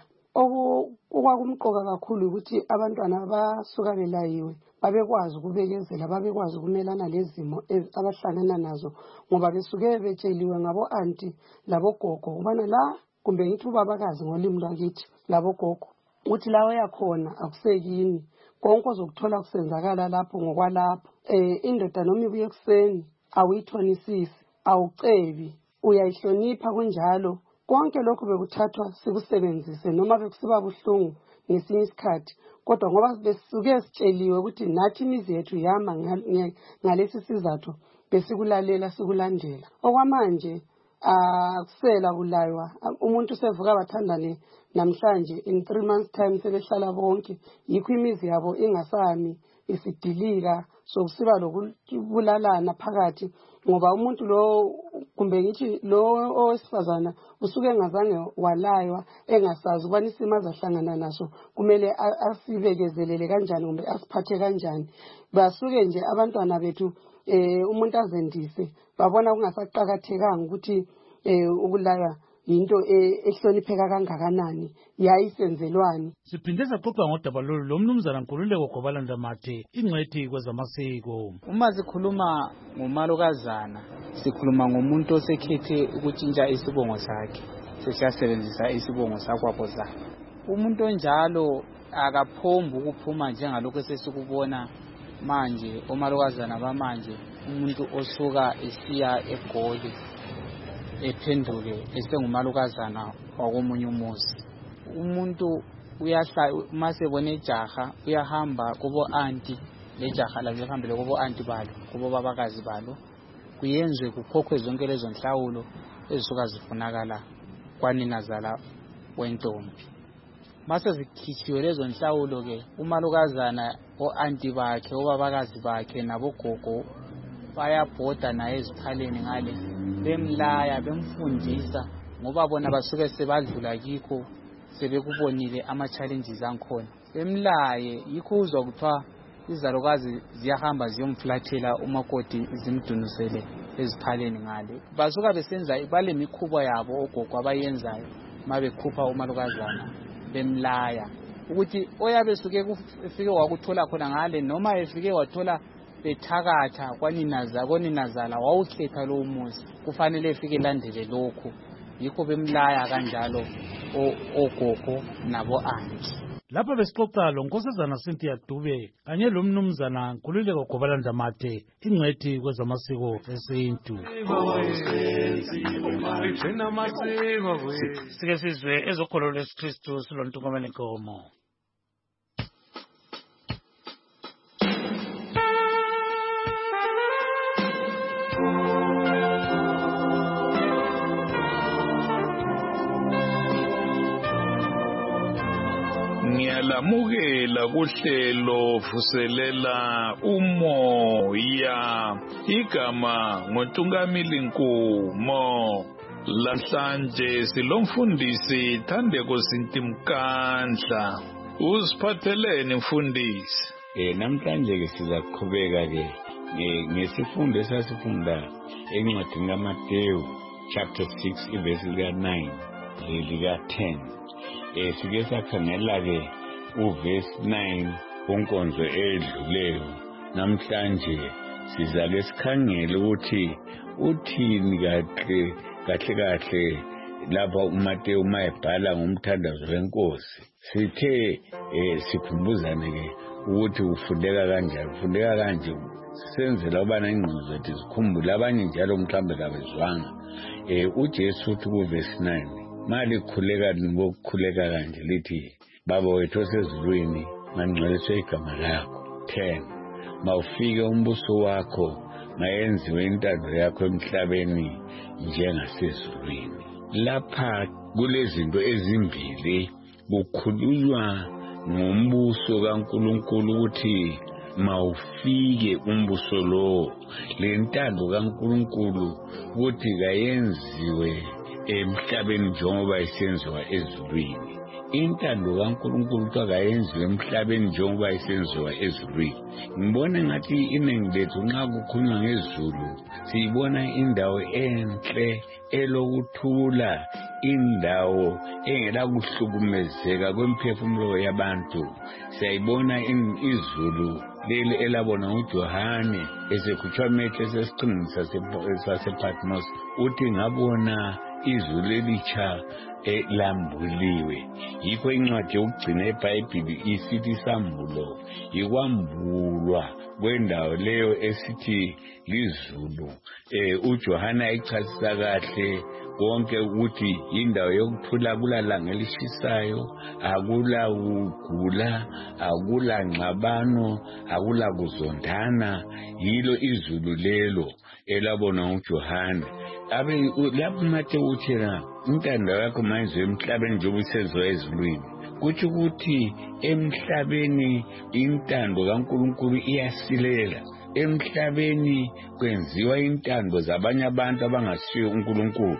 Okwakumqoka kakhulu ukuthi abantwana abasuka belayiwe babekwazi ukubekezela, babekwazi ukumelana lezimo abahlangana nazo ngoba besuke betsheliwe ngabo aunty labo gogo ubana la kumbe ngithi ubabakazi ngolimi lwakithi labo gogo uthi la uyakhona akusekini konke ozokuthola kusenzakala lapho ngokwalapho. Eh indoda noma ibuye ekseni awuyithonisisi awucebi uyayihlonipha kunjalo. Konke lokho bekuthathwa sikusebenzise noma bekusiba buhlungu ngesinye isikhathi kodwa ngoba besuke sitsheliwe ukuthi nathi imizi yethu yama ngalesi sizathu besikulalela sikulandela. Okwamanje akusela kulaywa umuntu sevuka bathandane namhlanje in three months time sebehlala bonke yikho imizi yabo ingasami isidilika sokusiba lokubulalana phakathi ngoba umuntu lo kumbe ngithi lo owesifazana usuke engazange walaywa engasazi ubani isimo azahlangana naso kumele asibekezelele kanjani kumbe asiphathe kanjani. Basuke nje abantwana bethu eh umuntu azendise babona kungasaqhakathekanga ukuthi eh ukulaywa into ehlonipheka kangakanani yayisenzelwani. Siphinde saxoxa ngodaba lolu lomnumzana Nkululeko Gobalanda Mathe ingcwethi kwezamasiko. Uma sikhuluma ngomalokazana sikhuluma ngomuntu osekhethe ukutshintsha isibongo sakhe sesiyasebenzisa isibongo sakwabozana. Umuntu onjalo akaphomba ukuphuma njengalokho sesikubona manje omalokazana bamanje umuntu osuka esiya eGoli ephenduke esengumalokazana wakomunye umuzi. Umuntu uyahla masebone ijaha uyahamba kubo aunty lejaha la lihambele kubo aunty balo kubo babakazi balo kuyenzwe kukhokhwe zonke lezo nhlawulo ezisuka zifunakala kwaninazala wentombi. Mase zikhitshiwe lezo nhlawulo ke umalukazana o-anti bakhe obabakazi bakhe nabogogo bayabhoda naye eziphaleni ngale bemlaya bemfundisa ngoba bona basuke sebadlula kikho sebekubonile ama-challenges ankhona bemlaye yikho uzwa kuthiwa izalukazi ziyahamba ziyomflathela umakoti zimdunusele eziphaleni ngale basuka besenza bale mikhubo yabo ogogo abayenzayo ma bekhupha umalukazana bemlaya ukuthi oyabe esuke efike wakuthola khona ngale noma efike wathola bethakatha kwaninaza koninazala wawukhetha lowo muzi kufanele efike landele lokho yikho bemlaya kanjalo ogogo nabo anti. Lapha besixoxa lo Nkosazana Cynthia Dube kanye lo mnumzana Nkululeko Gobalanda Mate ingcwethi kwezamasiko esintu. Sike sizwe ezokholo lesiKristu silontukomele nkomo. Ngiyalamukela kuhlelo vuselela umoya igama ngoNtungamili Nkumo. Lamhlanje silomfundisi Thandeko Sintimkandla. Usiphatheleni mfundisi? Eh namhlanje ke sizaqhubeka ke ngesifundo esasifunda encwadini kaMateyu chapter six verse nine lika ten. Eh sike sakhangela ke uverse nine onkonzo edluleyo. Namhlanje sizake sikhangele ukuthi uthini kahle kahle kahle lapha uMateyu uma ebhala ngomthandazo wenkosi. Sithe eh sikhumbuzane ke ukuthi ufundeka kanjani ufundeka kanje senzela ubana ingqondo zethu zikhumbule abanye njalo mhlambe kabezwanga. Eh uJesu uthi kuverse nine mali khuleka nibokukhuleka kanje lithi baba wethu osezulwini mangcweliswe igama lakho. ten mawufike umbuso wakho mayenziwe intando yakho emhlabeni njengasezulwini. Lapha kulezinto ezimbili kukhulunywa ngombuso kaNkulunkulu ukuthi mawufike umbuso lo lentando kaNkulunkulu ukuthi kayenziwe emhlabeni njengoba isenziwa ezulwini. Intando kaNkulunkulu kayenziwe emhlabeni njengoba isenziwa ezulwini. Ngibona ngathi iningi lethu nxa kukhulunywa ngezulu siyibona indawo enhle elokuthula, indawo engela kuhlukumezeka kwemphefumulo yabantu. Siyayibona izulu leli elabona uJohane esekhutshwa amehlo esesiqingini sasePatmos uthi ngabona izulu elitsha elambuliwe. Yikho incwadi yokugcina eBhayibhili isithi isambulo yikwambulwa kwendawo leyo esithi lizulu. Eh uJohane ayichasisa kahle konke ukuthi indawo yokuthula kulalanga elishisayo, akula ukugula, akula ngxabano, akula kuzondana. Yilo izulu lelo elabona uJohane. Abe lapho Mateyu uthi na intando yakho manje emhlabeni njengoba isenziwa ezulwini. Kuthi ukuthi emhlabeni intando kaNkulunkulu iyasilela. Emhlabeni kwenziwa intando zabanye abantu abangasiyo uNkulunkulu.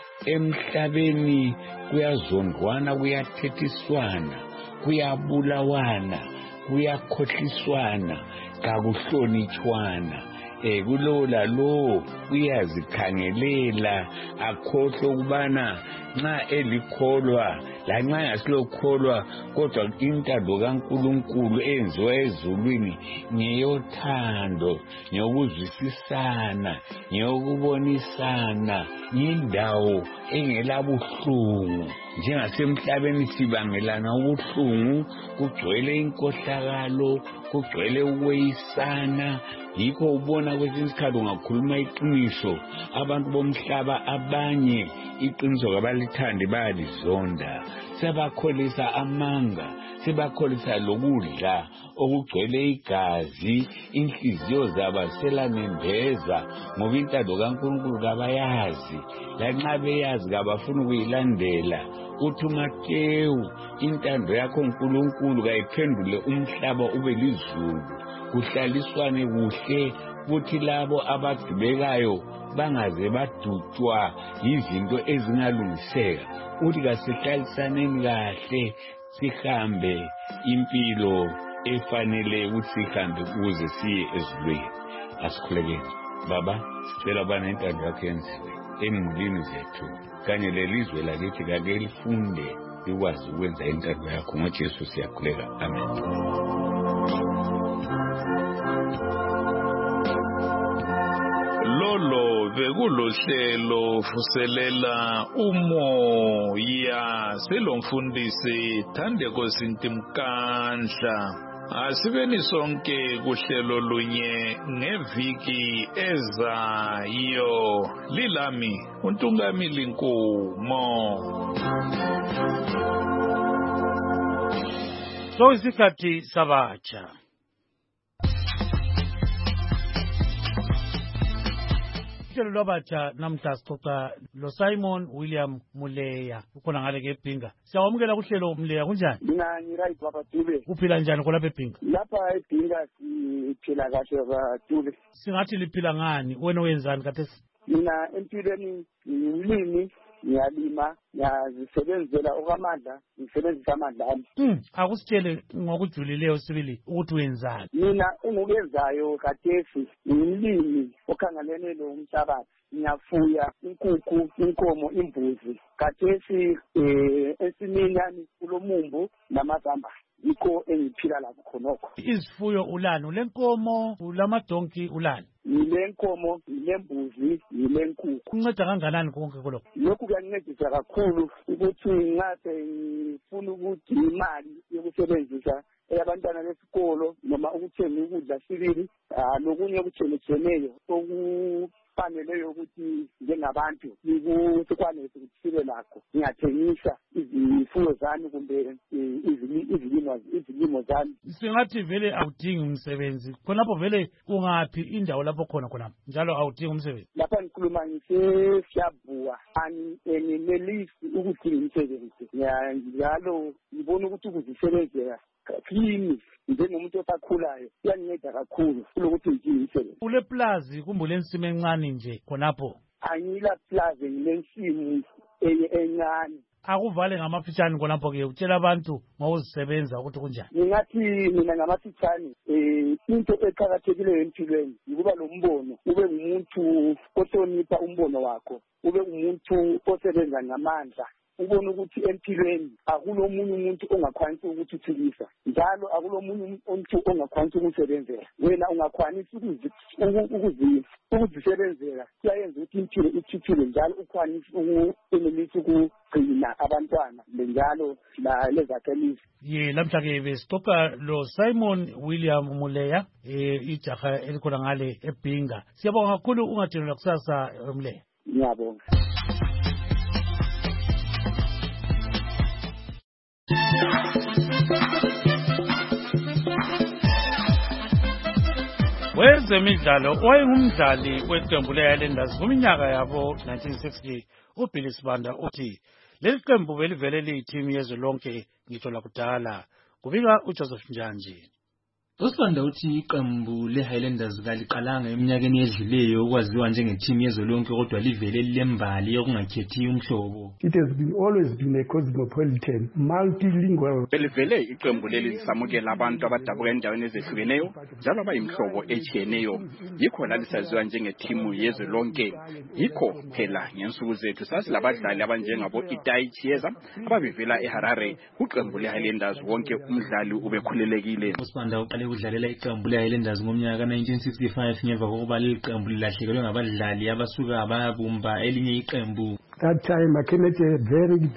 Emhlabeni kuyazondwana, kuyathethiswana, kuyabulawana, kuyakhohliswana, kakuhlonitshwana. Eh kulo lalo uyazikhangelela akhohle ukubana nxa elikholwa la nxa yasilokholwa kodwa intando kaNkulunkulu enziwa ezulwini ngeyothando, ngeyokuzwisisana, ngeyokubonisana, indawo engela buhlungu. Njengasemhlabeni sibangelana ubuhlungu, kugcwele inkohlakalo, kugcwele ukweyisana. Yikho ubona kwesinye isikhathi ungakhuluma iqiniso abantu bomhlaba abanye iqiniso kabalithandi bayalizonda. Sebakholisa amanga, sebakholisa lokudla okugcwele igazi, inhliziyo zabo selanembeza ngoba intando kaNkulunkulu kabayazi. Lanxa beyazi kabafuna ukuyilandela. Uthi uMateyu, intando yakho uNkulunkulu kayiphendule umhlaba ube lizulu, kuhlaliswane kuhle, kuthi labo abagibekayo bangaze badutshwa yizinto ezingalungiseka. Uthi kasihlalisaneni kahle sihambe impilo efanele ukuthi sihambe ukuze siye ezulwini. Asikhulekeni. Baba, sicela bana intando yakho yenziwe emulini zethu kanye lelizwe lakithi kake lifunde likwazi ukwenza intando yakho ngoJesu siyakhuleka. Amen. Lolo bekulohlelo vuselela umoya selomfundisi Thandeko Sintimkandla. Asibeni sonke kuhlelo lunye ngeviki ezayo. Lilami uNtungamili Nkumo. So isikhathi sabatsha. Uhlelo lwabatsha namhla sixoxa lo Simon William Muleya ukhona ngale ke eBhinga. Siyawamukela kuhlelo Muleya, kunjani? Mina ngi right baba Dube. Uphila njani khona lapha eBhinga? Lapha eBhinga siphila kahle baba Dube. Singathi liphila ngani? Wena wenzani khathesi? Mina empilweni ngimlimi, ngiyalima, ngiyazisebenzela okwamandla, ngisebenzisa amandla ami. Hmm, akusitshele ngokujulileyo sibili ukuthi wenzani? Mina engikwenzayo khathesi ngimlimi okhangelene lo umhlabathi. Ngiyafuya inkukhu, inkomo, imbuzi. Khathesi eh esimini yami kulomumbu namazamba. Yikho engiphila lapho khonokho. Izifuyo ulani? Ulenkomo, ulamadonki ulani? Yilenkomo, yilembuzi, yilenkukhu. Kunceda kangakanani konke kulokho? Lokhu kuyancedisa kakhulu ukuthi ngase ngifuna ukuthi imali yokusebenzisa eyabantwana besikolo noma ukuthenga ukudla sibili, lokunye okutheletheneyo okufaneleyo ukuthi njengabantu sikwanise ukuthi sibe lakho. Ngiyathengisa izifuyo zami kumbe izilimo izilimo zami. Singathi vele awudingi umsebenzi. Khonapho vele ungaphi indawo lapho khona khona njalo awudingi umsebenzi? Lapha ngikhuluma ngisesiyabhuwa anginelisi ukuthi ngimsebenzi. Njalo ngibona ukuthi ukuzisebenzela kimi njengomuntu osakhulayo kuyanceda kakhulu kulokuthi ngiyimsebenzi. Ule plaza kumbule ensimi encane nje khonapho? Angila plaza ngilensimu encane. Akuvale ngamafitshane khonapho ke utshela abantu ngawuzisebenza ukuthi kunjani? Ngingathi mina ngamafitshane eh into eqhakathekileyo empilweni ukuba lombono, ube umuntu ohlonipha umbono wakho, ube umuntu osebenza ngamandla. Ubona ukuthi empilweni akulomunye umuntu ongakwanisi ukuthuthukisa, njalo akulomunye umuntu ongakwanisi ukusebenzela. Wena ungakwanisi ukuzi ukuzisebenzela, kuyayenza ukuthi impilo ithuthuke njalo ukwanisi ukunelisa ukugcina abantwana njalo la lezakhamizi. Ye lamhla ke besixoxa lo Simon William Muleya eh ijaha elikhona ngale eBhinga. Siyabonga kakhulu, ungathela kusasa Muleya. Ngiyabonga. Wezemidlalo owayengumdlali weqembu leHighlanders kuminyaka yabo nineteen sixty uBilly Sibanda uthi leli qembu belivele liyithimu yezwe lonke ngitsho lakudala. Kubika uJoseph Njanji. uSibanda uthi iqembu leHighlanders kaliqalanga eminyakeni edluleyo ukwaziwa njengeteam yezwe lonke kodwa livele lilembali yokungakhethi umhlobo. It has been always been a cosmopolitan multilingual. Belivele iqembu leli lisamukela abantu abadabuka endaweni ezehlukeneyo njalo abayimhlobo etshiyeneyo. Yikho lalisaziwa njengetimu yezwe lonke. Yikho phela ngensuku zethu sasilabadlali abanjengabo Itai Chieza ababivela eHarare kuqembu leHighlanders wonke umdlali ubekhulelekile. uSibanda uqale ukudlalela iqembu leHighlanders ngomnyaka ka nineteen sixty-five ngemva kokuba leli qembu lilahlekelwe ngabadlali abasuka bayabumba elinye iqembu. That time I came at a very very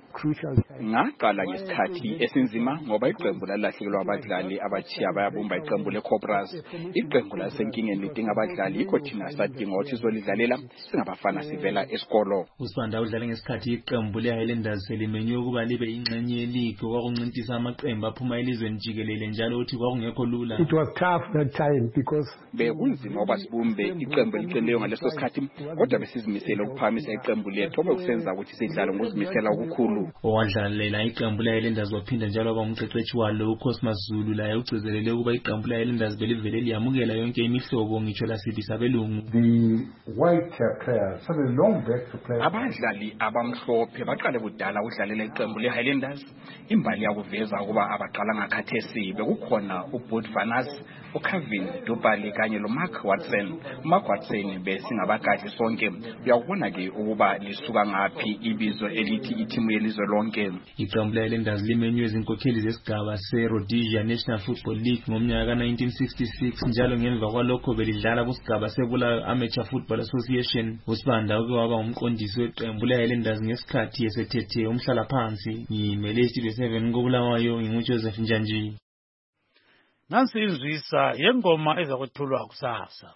crucial time. ngaqala ngesikhathi esinzima ngoba iqembu lalahlekelwa abadlali abachiya bayabumba iqembu leCobras. Iqembu lasenkingeni lidinga abadlali ikho thina sadinga ukuthi sizolidlalela singabafana sivela esikolo. uSibanda udlale ngesikhathi iqembu leHighlanders selimenywe ukuba libe ingxenye yeligi okwakuncintisa amaqembu aphuma elizweni jikelele njalo uthi kwakungekho lula. It was tough that time because bekunzima uba sibumbe iqembu eliqinileyo ngaleso sikhathi kodwa besizimisele ukuphamisa iqembu lethu obekusenza ukuthi sidlale ngokuzimisela okukhulu. owadlalela iqembu leHighlanders waphinda njalo aba umqeqeshi walo uCosmas Zulu laye ugcizelele ukuba iqembu leHighlanders belivele liyamukela yonke imihlobo ngitsho lasibi sabelungu. The white players have a long back to play. Abadlali abamhlophe baqale kudala udlalela iqembu leHighlanders. Imbali yakuveza ukuba abaqala ngakhathesi bekukhona uBud Vanas, uKevin Dupali kanye loMark Watson. Mark Watson besingabakade sonke. Uyakubona ke ukuba lisuka ngaphi ibizo elithi itimu yelizwe lonke. Iqembu leHighlanders limenywe izinkokheli zesigaba seRhodesia National Football League ngomnyaka nineteen sixty-six njalo ngemva kwalokho belidlala kusigaba sebulawayo Amateur Football Association. uSibanda uke waba umqondisi weqembu leHighlanders ngesikhathi esethethe umhlala phansi. Ngimele iStudio seven kobulawayo nginguJoseph Njanji. Nansi inzwisa yengoma ezakwethulwa kusasa.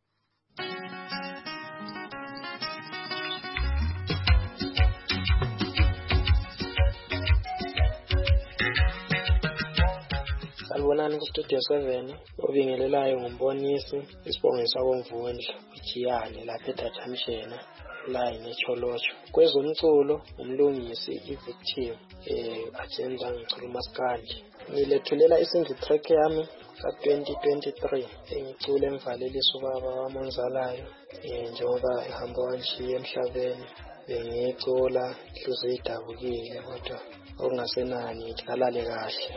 Salibonani kuStudio seven obingelelayo ngombonisi isibongiso komvundla uJiyane lapha eDathamshena la eCholocho. Kwezomculo umlungisi iVictim eh agenda ngicula uMaskandi. Ngilethulela isingle track yami ka twenty twenty-three engicule emvaleliso baba wamonzalayo eh njengoba ehamba wanshiya emhlabeni bengicula hluze idabukile kodwa okungasenani kalale kahle.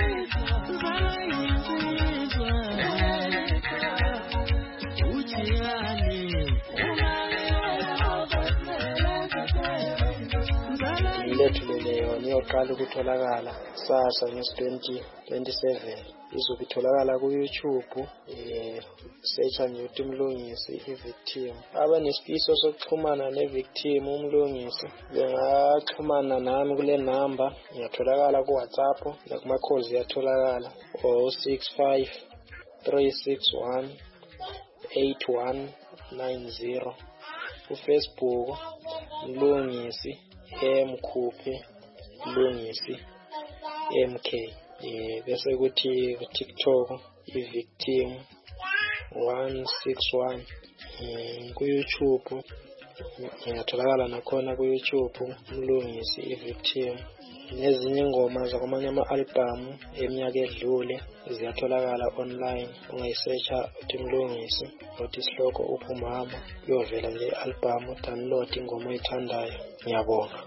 Lethuleyo niyoqala ukutholakala sasa ngesi twenty twenty-seven izobe itholakala ku YouTube eh search nje uthi umlungisi iVictim. Abanesifiso sokuxhumana neVictim umlungisi bengaxhumana nami kule number ngiyatholakala ku WhatsApp nakuma calls yatholakala oh six five three six one eight one nine zero. Ku Facebook mlungisi Mkhuphi Mlungisi M K eh bese kuthi ku TikTok iVictim one six one. eh ku YouTube ngiyatholakala nakhona ku YouTube Mlungisi iVictim. Nezinye ingoma zakwamanye ama-album eminyaka edlule ziyatholakala online ungayisearcha uthi Mlungisi uthi isihloko uphumama uyovela nje album download ingoma oyithandayo. Ngiyabonga.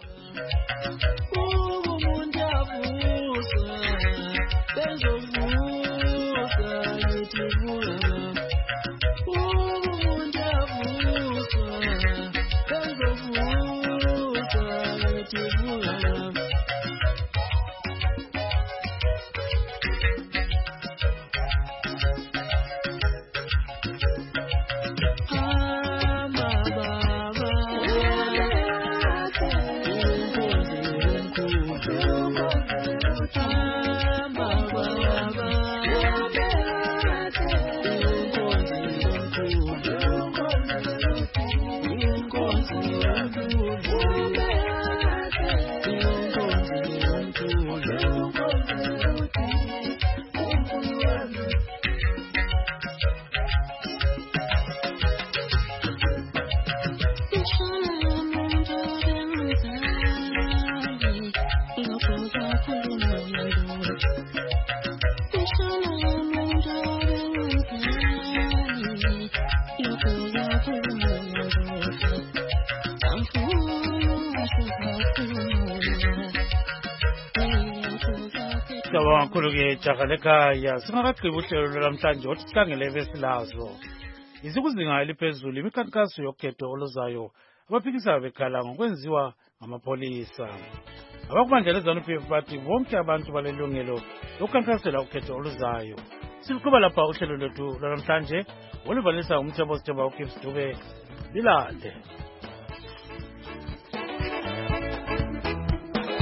Khuluke Jagalekaya singakagqiba uhlelo lwamhlanje othi sikhangele besilazo. Isikuzinga eliphezulu imikhankaso yokhetho oluzayo abaphikisayo bekhala ngokwenziwa ngamapolisa. Abakubanjelezana uP F bathi bonke abantu balelungelo lokukhankasela ukhetho oluzayo. Siluqhuba lapha uhlelo lwethu lwamhlanje oluvalisa umthebo Sithemba uKips Dube bilande.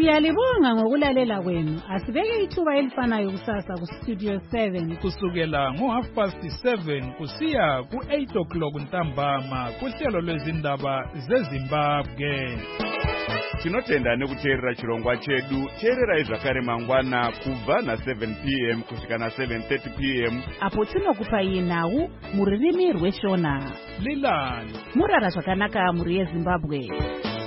Siyalibonga ngokulalela kwenu. Asibeke ithuba elifanayo kusasa ku Studio seven kusukela ngo half past seven kusiya ku eight o'clock ntambama kuhlelo lwezindaba zeZimbabwe. Tinotenda nekuteerera chirongwa chedu. Teererai zvakare mangwana kubva na seven p m kusvika na seven thirty p m apo tinokupai nhau muririmi rweshona. Lilani Murara zvakanaka muri yeZimbabwe.